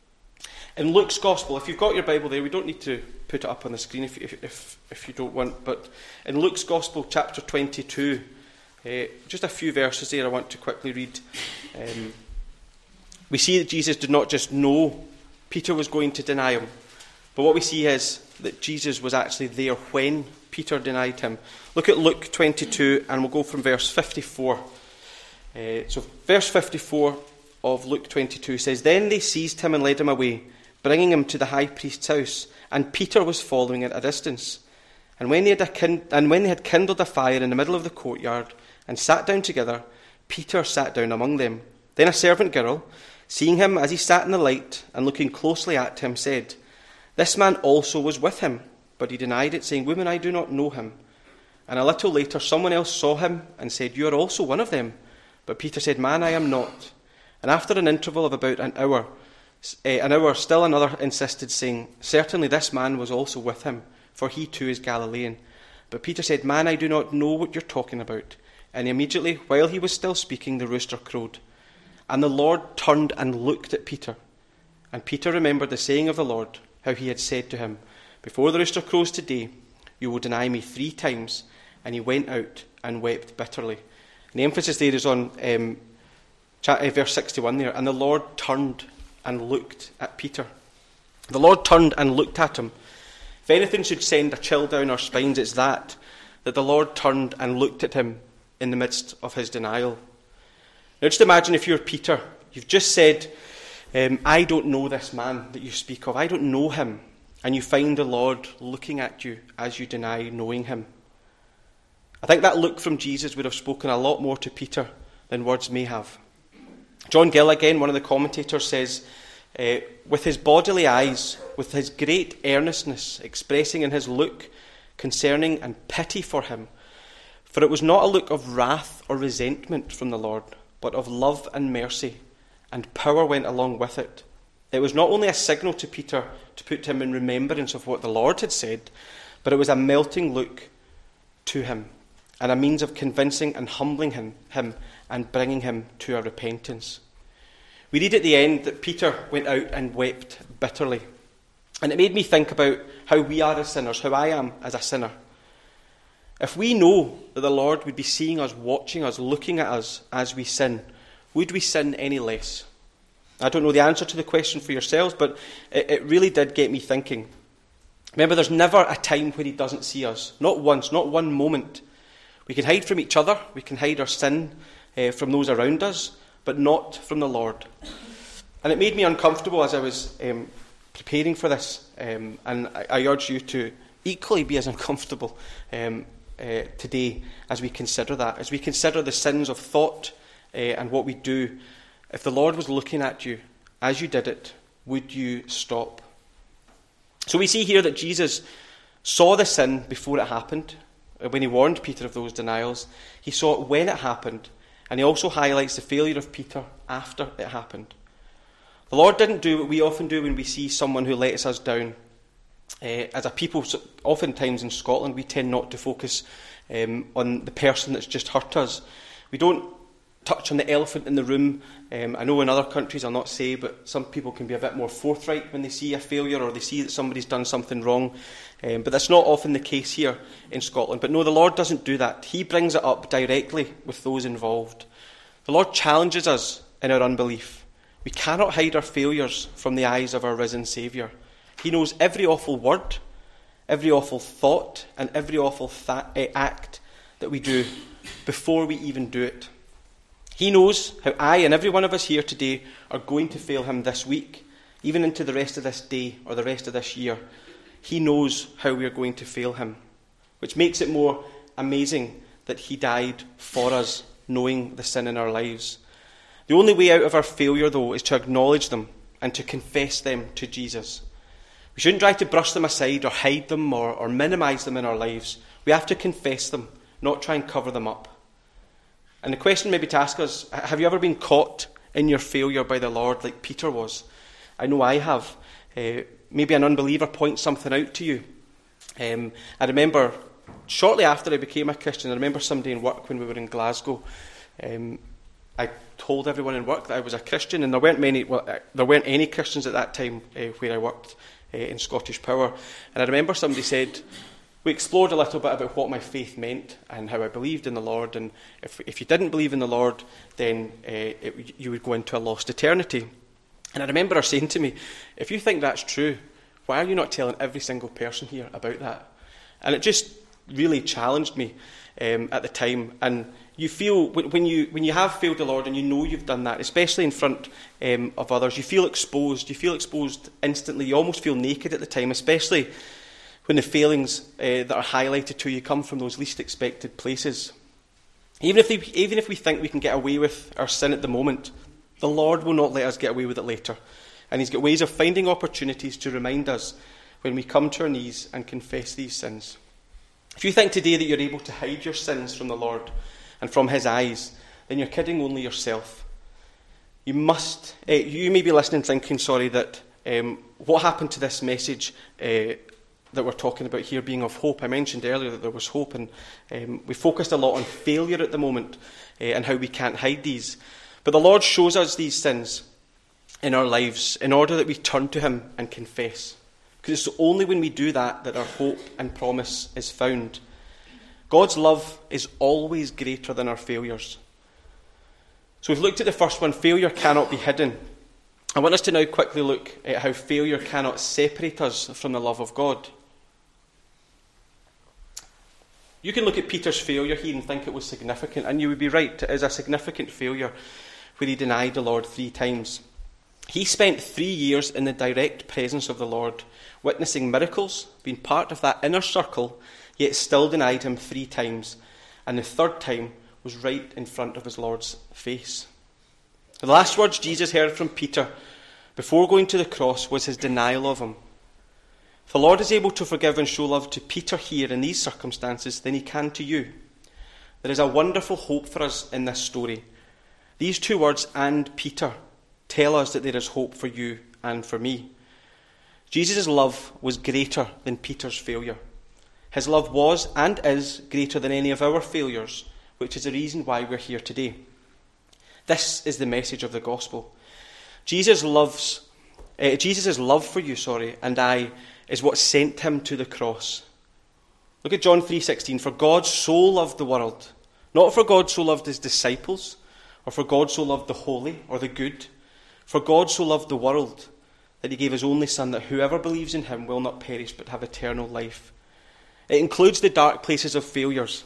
In Luke's Gospel, if you've got your Bible there, we don't need to put it up on the screen if, if, if, if you don't want, but in Luke's Gospel, chapter twenty-two, uh, just a few verses there I want to quickly read. Um, we see that Jesus did not just know Peter was going to deny him, but what we see is that Jesus was actually there when Peter denied him. Look at Luke twenty-two, and we'll go from verse fifty-four. Uh, so verse fifty-four of Luke twenty-two says, Then they seized him and led him away, bringing him to the high priest's house, and Peter was following at a distance. And when they had, a kind- and when they had kindled a fire in the middle of the courtyard, and sat down together, Peter sat down among them. Then a servant girl, seeing him as he sat in the light, and looking closely at him, said, This man also was with him. But he denied it, saying, Woman, I do not know him. And a little later someone else saw him, and said, You are also one of them. But Peter said, Man, I am not. And after an interval of about an hour, uh, an hour, still another insisted, saying, Certainly this man was also with him, for he too is Galilean. But Peter said, Man, I do not know what you're talking about. And immediately, while he was still speaking, the rooster crowed. And the Lord turned and looked at Peter. And Peter remembered the saying of the Lord, how he had said to him, Before the rooster crows today, you will deny me three times. And he went out and wept bitterly. And the emphasis there is on um, verse sixty-one there. And the Lord turned and looked at Peter. The Lord turned and looked at him. If anything should send a chill down our spines, it's that, that the Lord turned and looked at him in the midst of his denial. Now just imagine if you're Peter. You've just said, um, I don't know this man that you speak of. I don't know him. And you find the Lord looking at you as you deny knowing him. I think that look from Jesus would have spoken a lot more to Peter than words may have. John Gill, again, one of the commentators, says, uh, with his bodily eyes, with his great earnestness expressing in his look concerning and pity for him, for it was not a look of wrath or resentment from the Lord, but of love and mercy, and power went along with it. It was not only a signal to Peter to put him in remembrance of what the Lord had said, but it was a melting look to him, and a means of convincing and humbling him, him and bringing him to a repentance. We read at the end that Peter went out and wept bitterly. And it made me think about how we are as sinners, how I am as a sinner. If we know that the Lord would be seeing us, watching us, looking at us as we sin, would we sin any less? I don't know the answer to the question for yourselves, but it, it really did get me thinking. Remember, there's never a time when he doesn't see us. Not once, not one moment. We can hide from each other, we can hide our sin uh, from those around us, but not from the Lord. And it made me uncomfortable as I was um, preparing for this, um, and I, I urge you to equally be as uncomfortable um, uh, today as we consider that, as we consider the sins of thought uh, and what we do. If the Lord was looking at you as you did it, would you stop? So we see here that Jesus saw the sin before it happened. When he warned Peter of those denials, he saw it when it happened, and he also highlights the failure of Peter after it happened. The Lord didn't do what we often do when we see someone who lets us down. Uh, as a people, oftentimes in Scotland, we tend not to focus um, on the person that's just hurt us. We don't touch on the elephant in the room. Um, I know in other countries, I'll not say, but some people can be a bit more forthright when they see a failure or they see that somebody's done something wrong. Um, but that's not often the case here in Scotland. But no, the Lord doesn't do that. He brings it up directly with those involved. The Lord challenges us in our unbelief. We cannot hide our failures from the eyes of our risen Saviour. He knows every awful word, every awful thought, and every awful th- uh, act that we do before we even do it. He knows how I and every one of us here today are going to fail him this week, even into the rest of this day or the rest of this year. He knows how we are going to fail him, which makes it more amazing that he died for us, knowing the sin in our lives. The only way out of our failure, though, is to acknowledge them and to confess them to Jesus. We shouldn't try to brush them aside or hide them or, or minimise them in our lives. We have to confess them, not try and cover them up. And the question maybe to ask us, have you ever been caught in your failure by the Lord like Peter was? I know I have. Uh, maybe an unbeliever points something out to you. Um, I remember shortly after I became a Christian, I remember someday in work when we were in Glasgow, um, I told everyone in work that I was a Christian, and there weren't many. Well, there weren't any Christians at that time uh, where I worked uh, in Scottish Power. And I remember somebody said, we explored a little bit about what my faith meant and how I believed in the Lord. And if if you didn't believe in the Lord, then uh, it, you would go into a lost eternity. And I remember her saying to me, if you think that's true, why are you not telling every single person here about that? And it just really challenged me um, at the time. And you feel, when you when you have failed the Lord and you know you've done that, especially in front um, of others, you feel exposed. You feel exposed instantly. You almost feel naked at the time, especially when the failings uh, that are highlighted to you come from those least expected places. Even if, they, even if we think we can get away with our sin at the moment, the Lord will not let us get away with it later. And he's got ways of finding opportunities to remind us when we come to our knees and confess these sins. If you think today that you're able to hide your sins from the Lord and from his eyes, then you're kidding only yourself. You must, uh, you may be listening thinking, sorry, that um, what happened to this message uh, that we're talking about here being of hope. I mentioned earlier that there was hope, and um, we focused a lot on failure at the moment uh, and how we can't hide these. But the Lord shows us these sins in our lives in order that we turn to him and confess. Because it's only when we do that that our hope and promise is found. God's love is always greater than our failures. So we've looked at the first one, failure cannot be hidden. I want us to now quickly look at how failure cannot separate us from the love of God. You can look at Peter's failure here and think it was significant, and you would be right, it is a significant failure where he denied the Lord three times. He spent three years in the direct presence of the Lord, witnessing miracles, being part of that inner circle, yet still denied him three times. and the third time was right in front of his Lord's face. The last words Jesus heard from Peter before going to the cross was his denial of him. If the Lord is able to forgive and show love to Peter here in these circumstances, then he can to you. There is a wonderful hope for us in this story. These two words, "and Peter," tell us that there is hope for you and for me. Jesus' love was greater than Peter's failure. His love was and is greater than any of our failures, which is the reason why we're here today. This is the message of the gospel. Jesus loves, uh, Jesus' love for you, sorry, and I, is what sent him to the cross. Look at John three sixteen. For God so loved the world, not for God so loved his disciples, or for God so loved the holy or the good. For God so loved the world that he gave his only Son, that whoever believes in him will not perish but have eternal life. It includes the dark places of failures.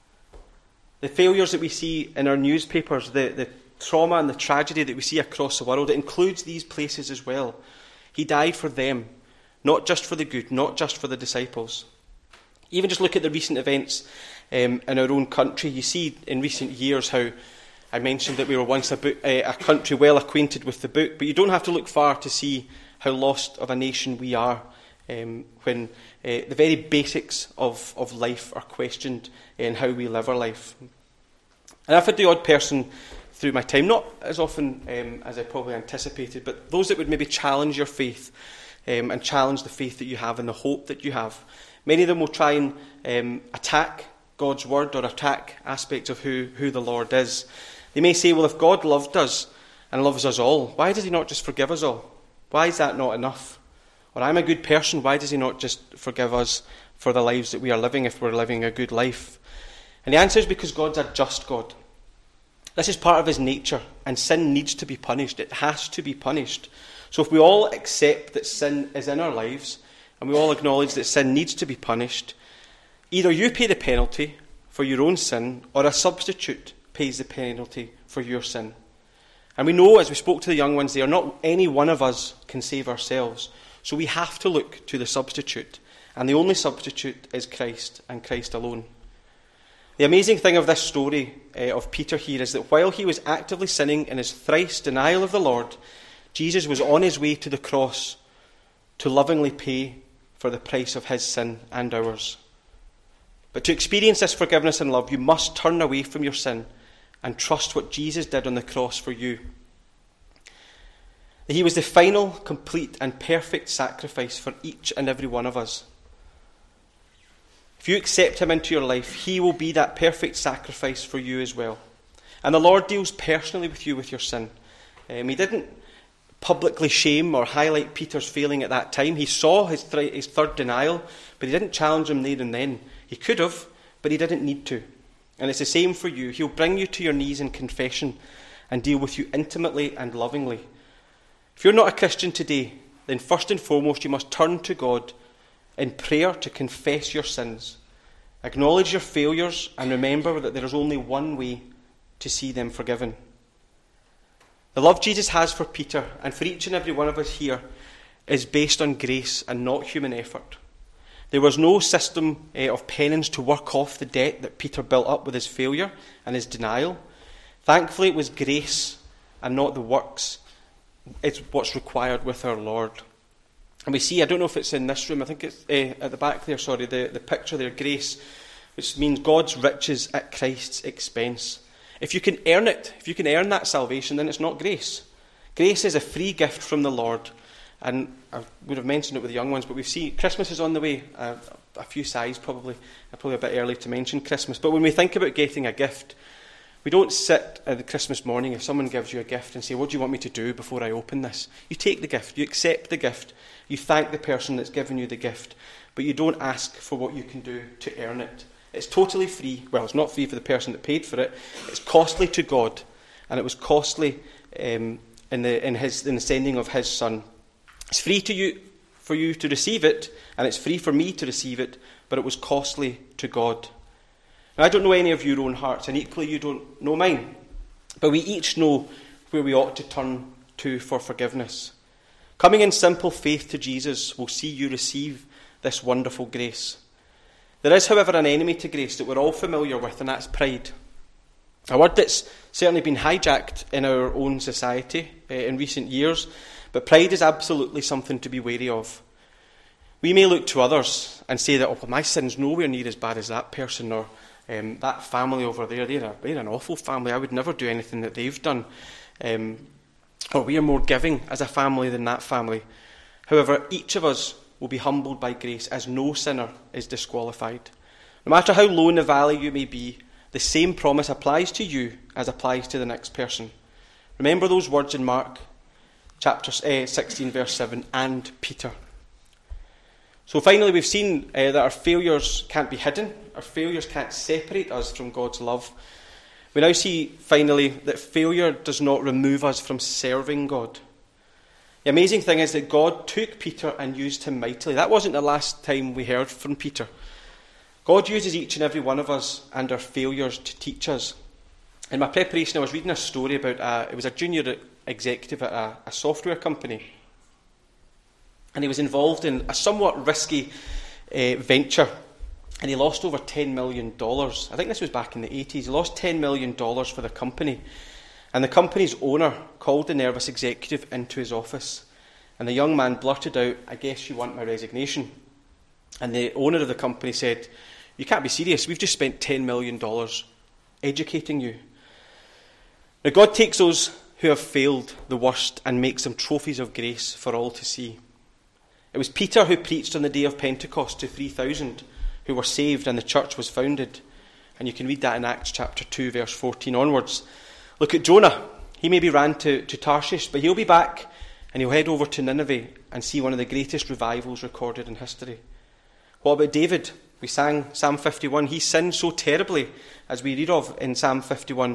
The failures that we see in our newspapers, the, the trauma and the tragedy that we see across the world, it includes these places as well. He died for them, not just for the good, not just for the disciples. Even just look at the recent events um, in our own country. You see in recent years how I mentioned that we were once a, book, uh, a country well acquainted with the book, but you don't have to look far to see how lost of a nation we are um, when uh, the very basics of, of life are questioned in how we live our life. And I've had the odd person through my time, not as often um, as I probably anticipated, but those that would maybe challenge your faith um, and challenge the faith that you have and the hope that you have. Many of them will try and um, attack God's word or attack aspects of who, who the Lord is. They may say, well, if God loved us and loves us all, why does he not just forgive us all? Why is that not enough? Or I'm a good person, why does he not just forgive us for the lives that we are living if we're living a good life? And the answer is because God's a just God. This is part of his nature, and sin needs to be punished. It has to be punished. So if we all accept that sin is in our lives, and we all acknowledge that sin needs to be punished, either you pay the penalty for your own sin, or a substitute pays the penalty for your sin. And we know, as we spoke to the young ones there, not any one of us can save ourselves. So we have to look to the substitute. And the only substitute is Christ, and Christ alone. The amazing thing of this story uh, of Peter here is that while he was actively sinning in his thrice denial of the Lord, Jesus was on his way to the cross to lovingly pay for the price of his sin and ours. But to experience this forgiveness and love, you must turn away from your sin and trust what Jesus did on the cross for you. That he was the final, complete and perfect sacrifice for each and every one of us. If you accept him into your life, he will be that perfect sacrifice for you as well. And the Lord deals personally with you with your sin. Um, he didn't publicly shame or highlight Peter's failing at that time. He saw his, th- his third denial, but he didn't challenge him there and then. He could have, but he didn't need to. And it's the same for you. He'll bring you to your knees in confession and deal with you intimately and lovingly. If you're not a Christian today, then first and foremost you must turn to God in prayer to confess your sins. Acknowledge your failures and remember that there is only one way to see them forgiven. The love Jesus has for Peter and for each and every one of us here is based on grace and not human effort. There was no system uh, of penance to work off the debt that Peter built up with his failure and his denial. Thankfully, it was grace and not the works. It's what's required with our Lord. And we see, I don't know if it's in this room, I think it's uh, at the back there, sorry, the, the picture there, grace, which means God's riches at Christ's expense. If you can earn it, if you can earn that salvation, then it's not grace. Grace is a free gift from the Lord. And I would have mentioned it with the young ones, but we see Christmas is on the way. Uh, a few sighs probably. Probably a bit early to mention Christmas. But when we think about getting a gift, we don't sit at the Christmas morning if someone gives you a gift and say, what do you want me to do before I open this? You take the gift. You accept the gift. You thank the person that's given you the gift. But you don't ask for what you can do to earn it. It's totally free. Well, it's not free for the person that paid for it. It's costly to God. And it was costly um, in, the, in, his, in the sending of his Son. It's free to you for you to receive it, and it's free for me to receive it, but it was costly to God. Now, I don't know any of your own hearts, and equally you don't know mine, but we each know where we ought to turn to for forgiveness. Coming in simple faith to Jesus will see you receive this wonderful grace. There is, however, an enemy to grace that we're all familiar with, and that's pride. A word that's certainly been hijacked in our own society uh, in recent years, but pride is absolutely something to be wary of. We may look to others and say that, oh, well, my sin's nowhere near as bad as that person, or um, that family over there, they're, a, they're an awful family, I would never do anything that they've done. Um, or we are more giving as a family than that family. However, each of us will be humbled by grace, as no sinner is disqualified. No matter how low in the valley you may be, the same promise applies to you as applies to the next person. Remember those words in Mark chapter uh, sixteen, verse seven, and Peter. So finally, we've seen uh, that our failures can't be hidden. Our failures can't separate us from God's love. We now see, finally, that failure does not remove us from serving God. The amazing thing is that God took Peter and used him mightily. That wasn't the last time we heard from Peter. God uses each and every one of us and our failures to teach us. In my preparation, I was reading a story about, a, it was a junior executive at a, a software company. And he was involved in a somewhat risky uh, venture. And he lost over ten million dollars. I think this was back in the eighties. He lost ten million dollars for the company. And the company's owner called the nervous executive into his office. And the young man blurted out, "I guess you want my resignation." And the owner of the company said, "You can't be serious. We've just spent ten million dollars educating you." Now, God takes those who have failed the worst and makes them trophies of grace for all to see. It was Peter who preached on the day of Pentecost to three thousand who were saved, and the church was founded. And you can read that in Acts chapter two, verse fourteen onwards. Look at Jonah. He maybe ran to, to Tarshish, but he'll be back and he'll head over to Nineveh and see one of the greatest revivals recorded in history. What about David? We sang Psalm fifty-one. He sinned so terribly, as we read of in Psalm fifty-one.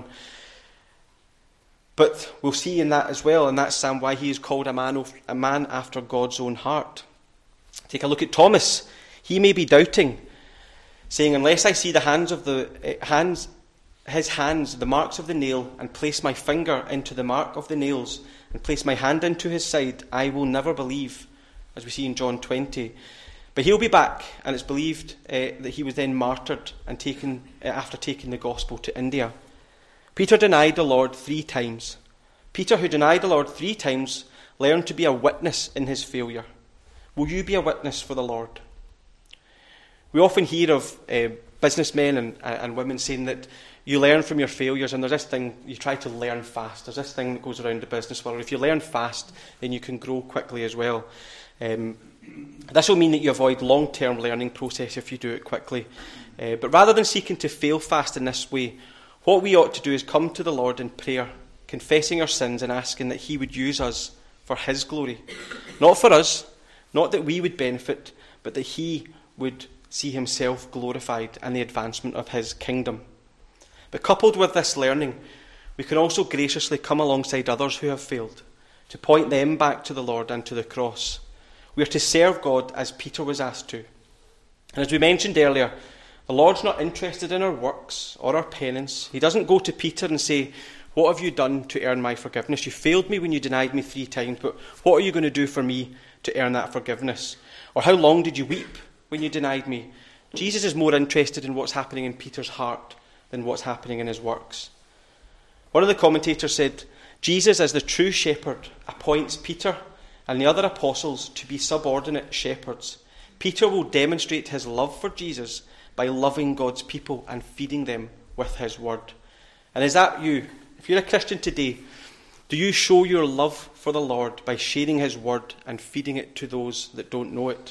But we'll see in that as well, in that psalm, why he is called a man, of, a man after God's own heart. Take a look at Thomas. He may be doubting, saying, "Unless I see the hands of the uh, hands, his hands, the marks of the nail, and place my finger into the mark of the nails, and place my hand into his side, I will never believe," as we see in John twenty. But he'll be back, and it's believed uh, that he was then martyred and taken uh, after taking the gospel to India. Peter denied the Lord three times. Peter, who denied the Lord three times, learned to be a witness in his failure. Will you be a witness for the Lord? We often hear of uh, businessmen and, uh, and women saying that you learn from your failures, and there's this thing, you try to learn fast. There's this thing that goes around the business world. If you learn fast, then you can grow quickly as well. Um, this will mean that you avoid long-term learning process if you do it quickly. Uh, but rather than seeking to fail fast in this way, what we ought to do is come to the Lord in prayer, confessing our sins and asking that he would use us for his glory. Not for us, not that we would benefit, but that he would see himself glorified and the advancement of his kingdom. But coupled with this learning, we can also graciously come alongside others who have failed, to point them back to the Lord and to the cross. We are to serve God as Peter was asked to. And as we mentioned earlier, the Lord's not interested in our works or our penance. He doesn't go to Peter and say, "What have you done to earn my forgiveness? You failed me when you denied me three times, but what are you going to do for me to earn that forgiveness? Or how long did you weep when you denied me?" Jesus is more interested in what's happening in Peter's heart than what's happening in his works. One of the commentators said, Jesus, as the true shepherd, appoints Peter and the other apostles to be subordinate shepherds. Peter will demonstrate his love for Jesus by loving God's people and feeding them with his word. And is that you? If you're a Christian today, do you show your love for the Lord by sharing his word and feeding it to those that don't know it?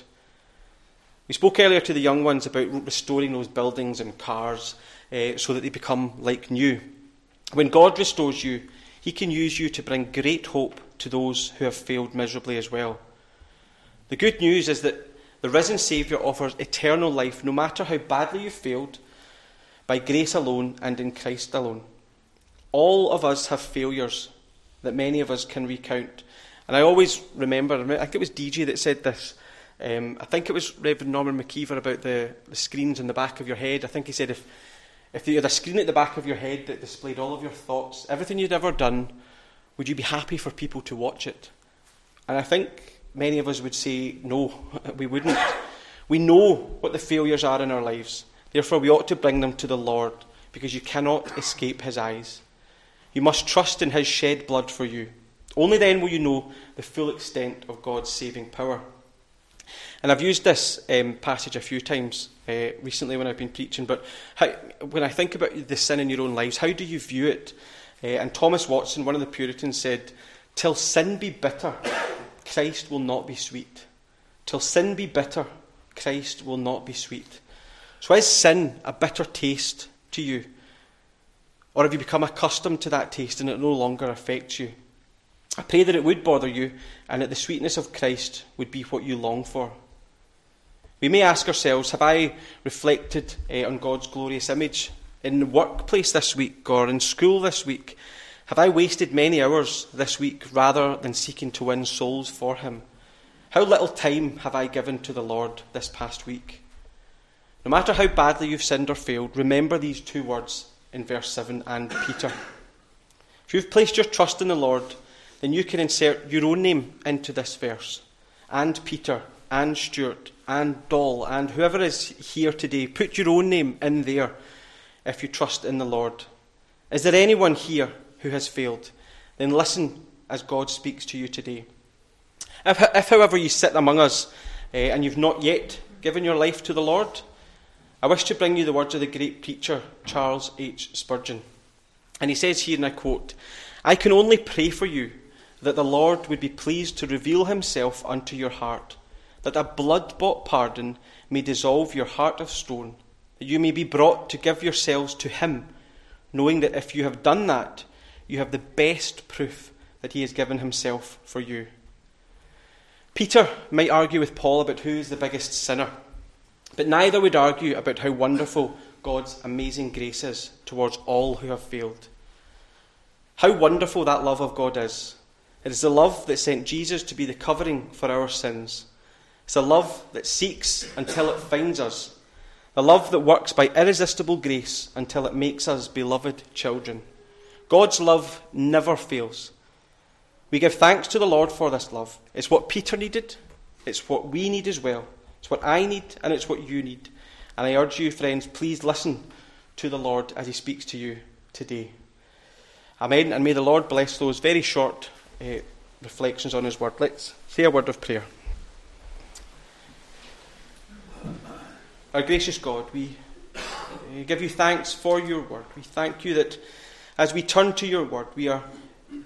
We spoke earlier to the young ones about restoring those buildings and cars uh, so that they become like new. When God restores you, he can use you to bring great hope to those who have failed miserably as well. The good news is that the risen Saviour offers eternal life no matter how badly you failed, by grace alone and in Christ alone. All of us have failures that many of us can recount. And I always remember, I think it was D J that said this, um, I think it was Reverend Norman McKeever about the, the screens in the back of your head. I think he said if, if you had a screen at the back of your head that displayed all of your thoughts, everything you'd ever done, would you be happy for people to watch it? And I think many of us would say, no, we wouldn't. We know what the failures are in our lives. Therefore, we ought to bring them to the Lord, because you cannot escape his eyes. You must trust in his shed blood for you. Only then will you know the full extent of God's saving power. And I've used this um, passage a few times uh, recently when I've been preaching, but how, when I think about the sin in your own lives, how do you view it? Uh, and Thomas Watson, one of the Puritans, said, "Till sin be bitter, Christ will not be sweet. Till sin be bitter, Christ will not be sweet." So is sin a bitter taste to you? Or have you become accustomed to that taste and it no longer affects you? I pray that it would bother you and that the sweetness of Christ would be what you long for. We may ask ourselves, have I reflected uh, on God's glorious image in the workplace this week or in school this week? Have I wasted many hours this week rather than seeking to win souls for him? How little time have I given to the Lord this past week? No matter how badly you've sinned or failed, remember these two words in verse seven and Peter. If you've placed your trust in the Lord, then you can insert your own name into this verse. And Peter, and Stuart, and Doll, and whoever is here today, put your own name in there if you trust in the Lord. Is there anyone here who has failed? Then listen as God speaks to you today. If, if however, you sit among us uh, and you've not yet given your life to the Lord, I wish to bring you the words of the great preacher Charles H. Spurgeon. And he says here, and I quote, "I can only pray for you that the Lord would be pleased to reveal himself unto your heart, that a blood-bought pardon may dissolve your heart of stone, that you may be brought to give yourselves to him, knowing that if you have done that, you have the best proof that he has given himself for you." Peter might argue with Paul about who is the biggest sinner, but neither would argue about how wonderful God's amazing grace is towards all who have failed. How wonderful that love of God is. It is the love that sent Jesus to be the covering for our sins. It's a love that seeks until it finds us. A love that works by irresistible grace until it makes us beloved children. God's love never fails. We give thanks to the Lord for this love. It's what Peter needed. It's what we need as well. It's what I need and it's what you need. And I urge you, friends, please listen to the Lord as he speaks to you today. Amen. And may the Lord bless those very short uh, reflections on his word. Let's say a word of prayer. Our gracious God, we uh, give you thanks for your word. We thank you that as we turn to your word, we are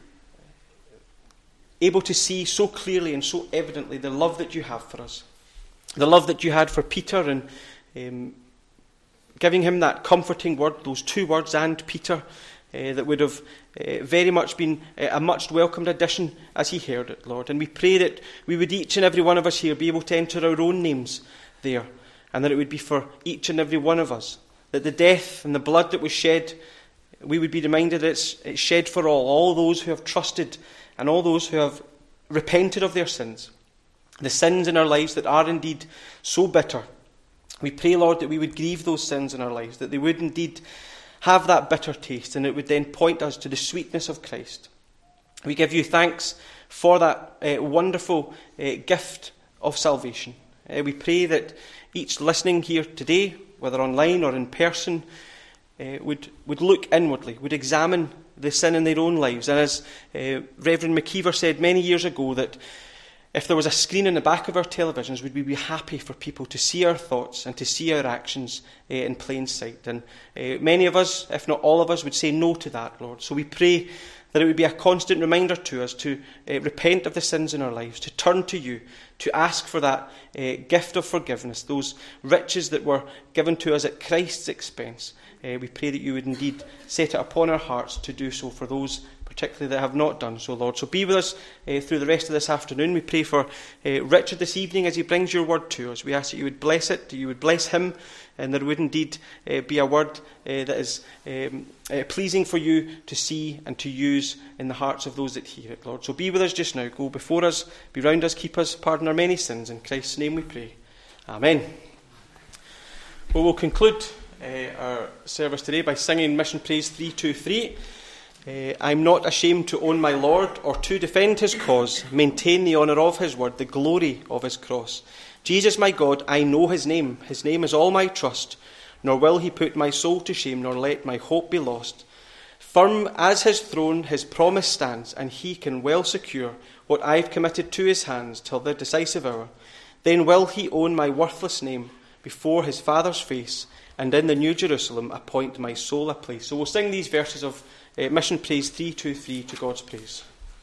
able to see so clearly and so evidently the love that you have for us. The love that you had for Peter and um, giving him that comforting word, those two words, and Peter, uh, that would have uh, very much been a much welcomed addition as he heard it, Lord. And we pray that we would each and every one of us here be able to enter our own names there, and that it would be for each and every one of us, that the death and the blood that was shed, we would be reminded that it's, it's shed for all, all those who have trusted and all those who have repented of their sins, the sins in our lives that are indeed so bitter. We pray, Lord, that we would grieve those sins in our lives, that they would indeed have that bitter taste, and it would then point us to the sweetness of Christ. We give you thanks for that uh, wonderful uh, gift of salvation. Uh, we pray that each listening here today, whether online or in person, uh, would, would look inwardly, would examine the sin in their own lives. And as uh, Reverend McKeever said many years ago, that if there was a screen in the back of our televisions, would we be happy for people to see our thoughts and to see our actions uh, in plain sight? And uh, many of us, if not all of us, would say no to that, Lord. So we pray that it would be a constant reminder to us to uh, repent of the sins in our lives, to turn to you, to ask for that uh, gift of forgiveness, those riches that were given to us at Christ's expense. Uh, we pray that you would indeed set it upon our hearts to do so for those particularly that have not done so, Lord. So be with us uh, through the rest of this afternoon. We pray for uh, Richard this evening as he brings your word to us. We ask that you would bless it, that you would bless him, and that it would indeed uh, be a word uh, that is um, uh, pleasing for you to see and to use in the hearts of those that hear it, Lord. So be with us just now. Go before us, be round us, keep us, pardon our many sins. In Christ's name we pray. Amen. Well, we'll conclude uh, our service today by singing Mission Praise three two three. Uh, I'm not ashamed to own my Lord, or to defend his cause, maintain the honour of his word, the glory of his cross. Jesus my God, I know his name. His name is all my trust. Nor will he put my soul to shame, nor let my hope be lost. Firm as his throne, his promise stands, and he can well secure what I've committed to his hands till the decisive hour. Then will he own my worthless name before his Father's face, and in the New Jerusalem appoint my soul a place. So we'll sing these verses of uh, Mission Praise three two three to God's praise.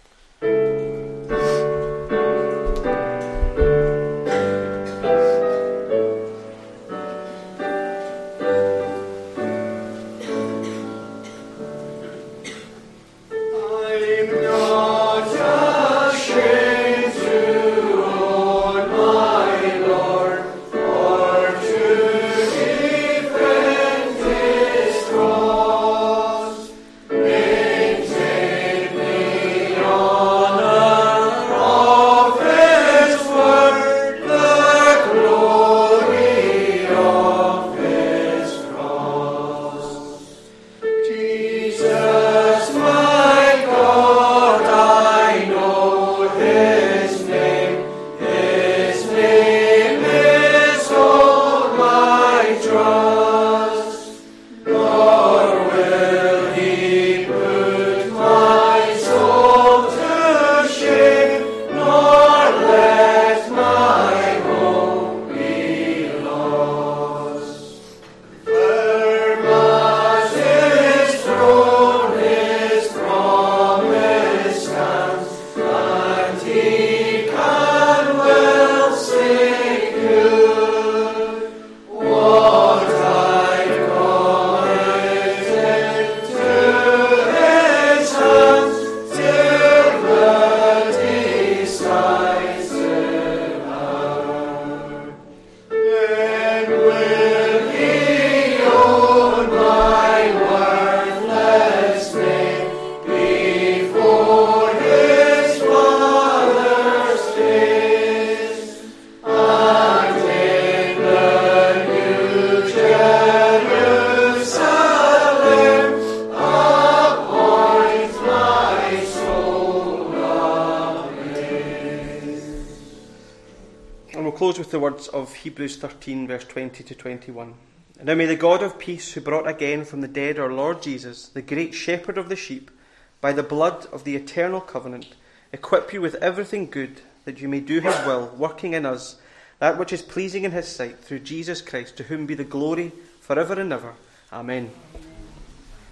With the words of Hebrews thirteen, verse twenty to twenty-one. And now may the God of peace, who brought again from the dead our Lord Jesus, the great shepherd of the sheep, by the blood of the eternal covenant, equip you with everything good, that you may do his will, working in us that which is pleasing in his sight, through Jesus Christ, to whom be the glory for ever and ever. Amen. Amen.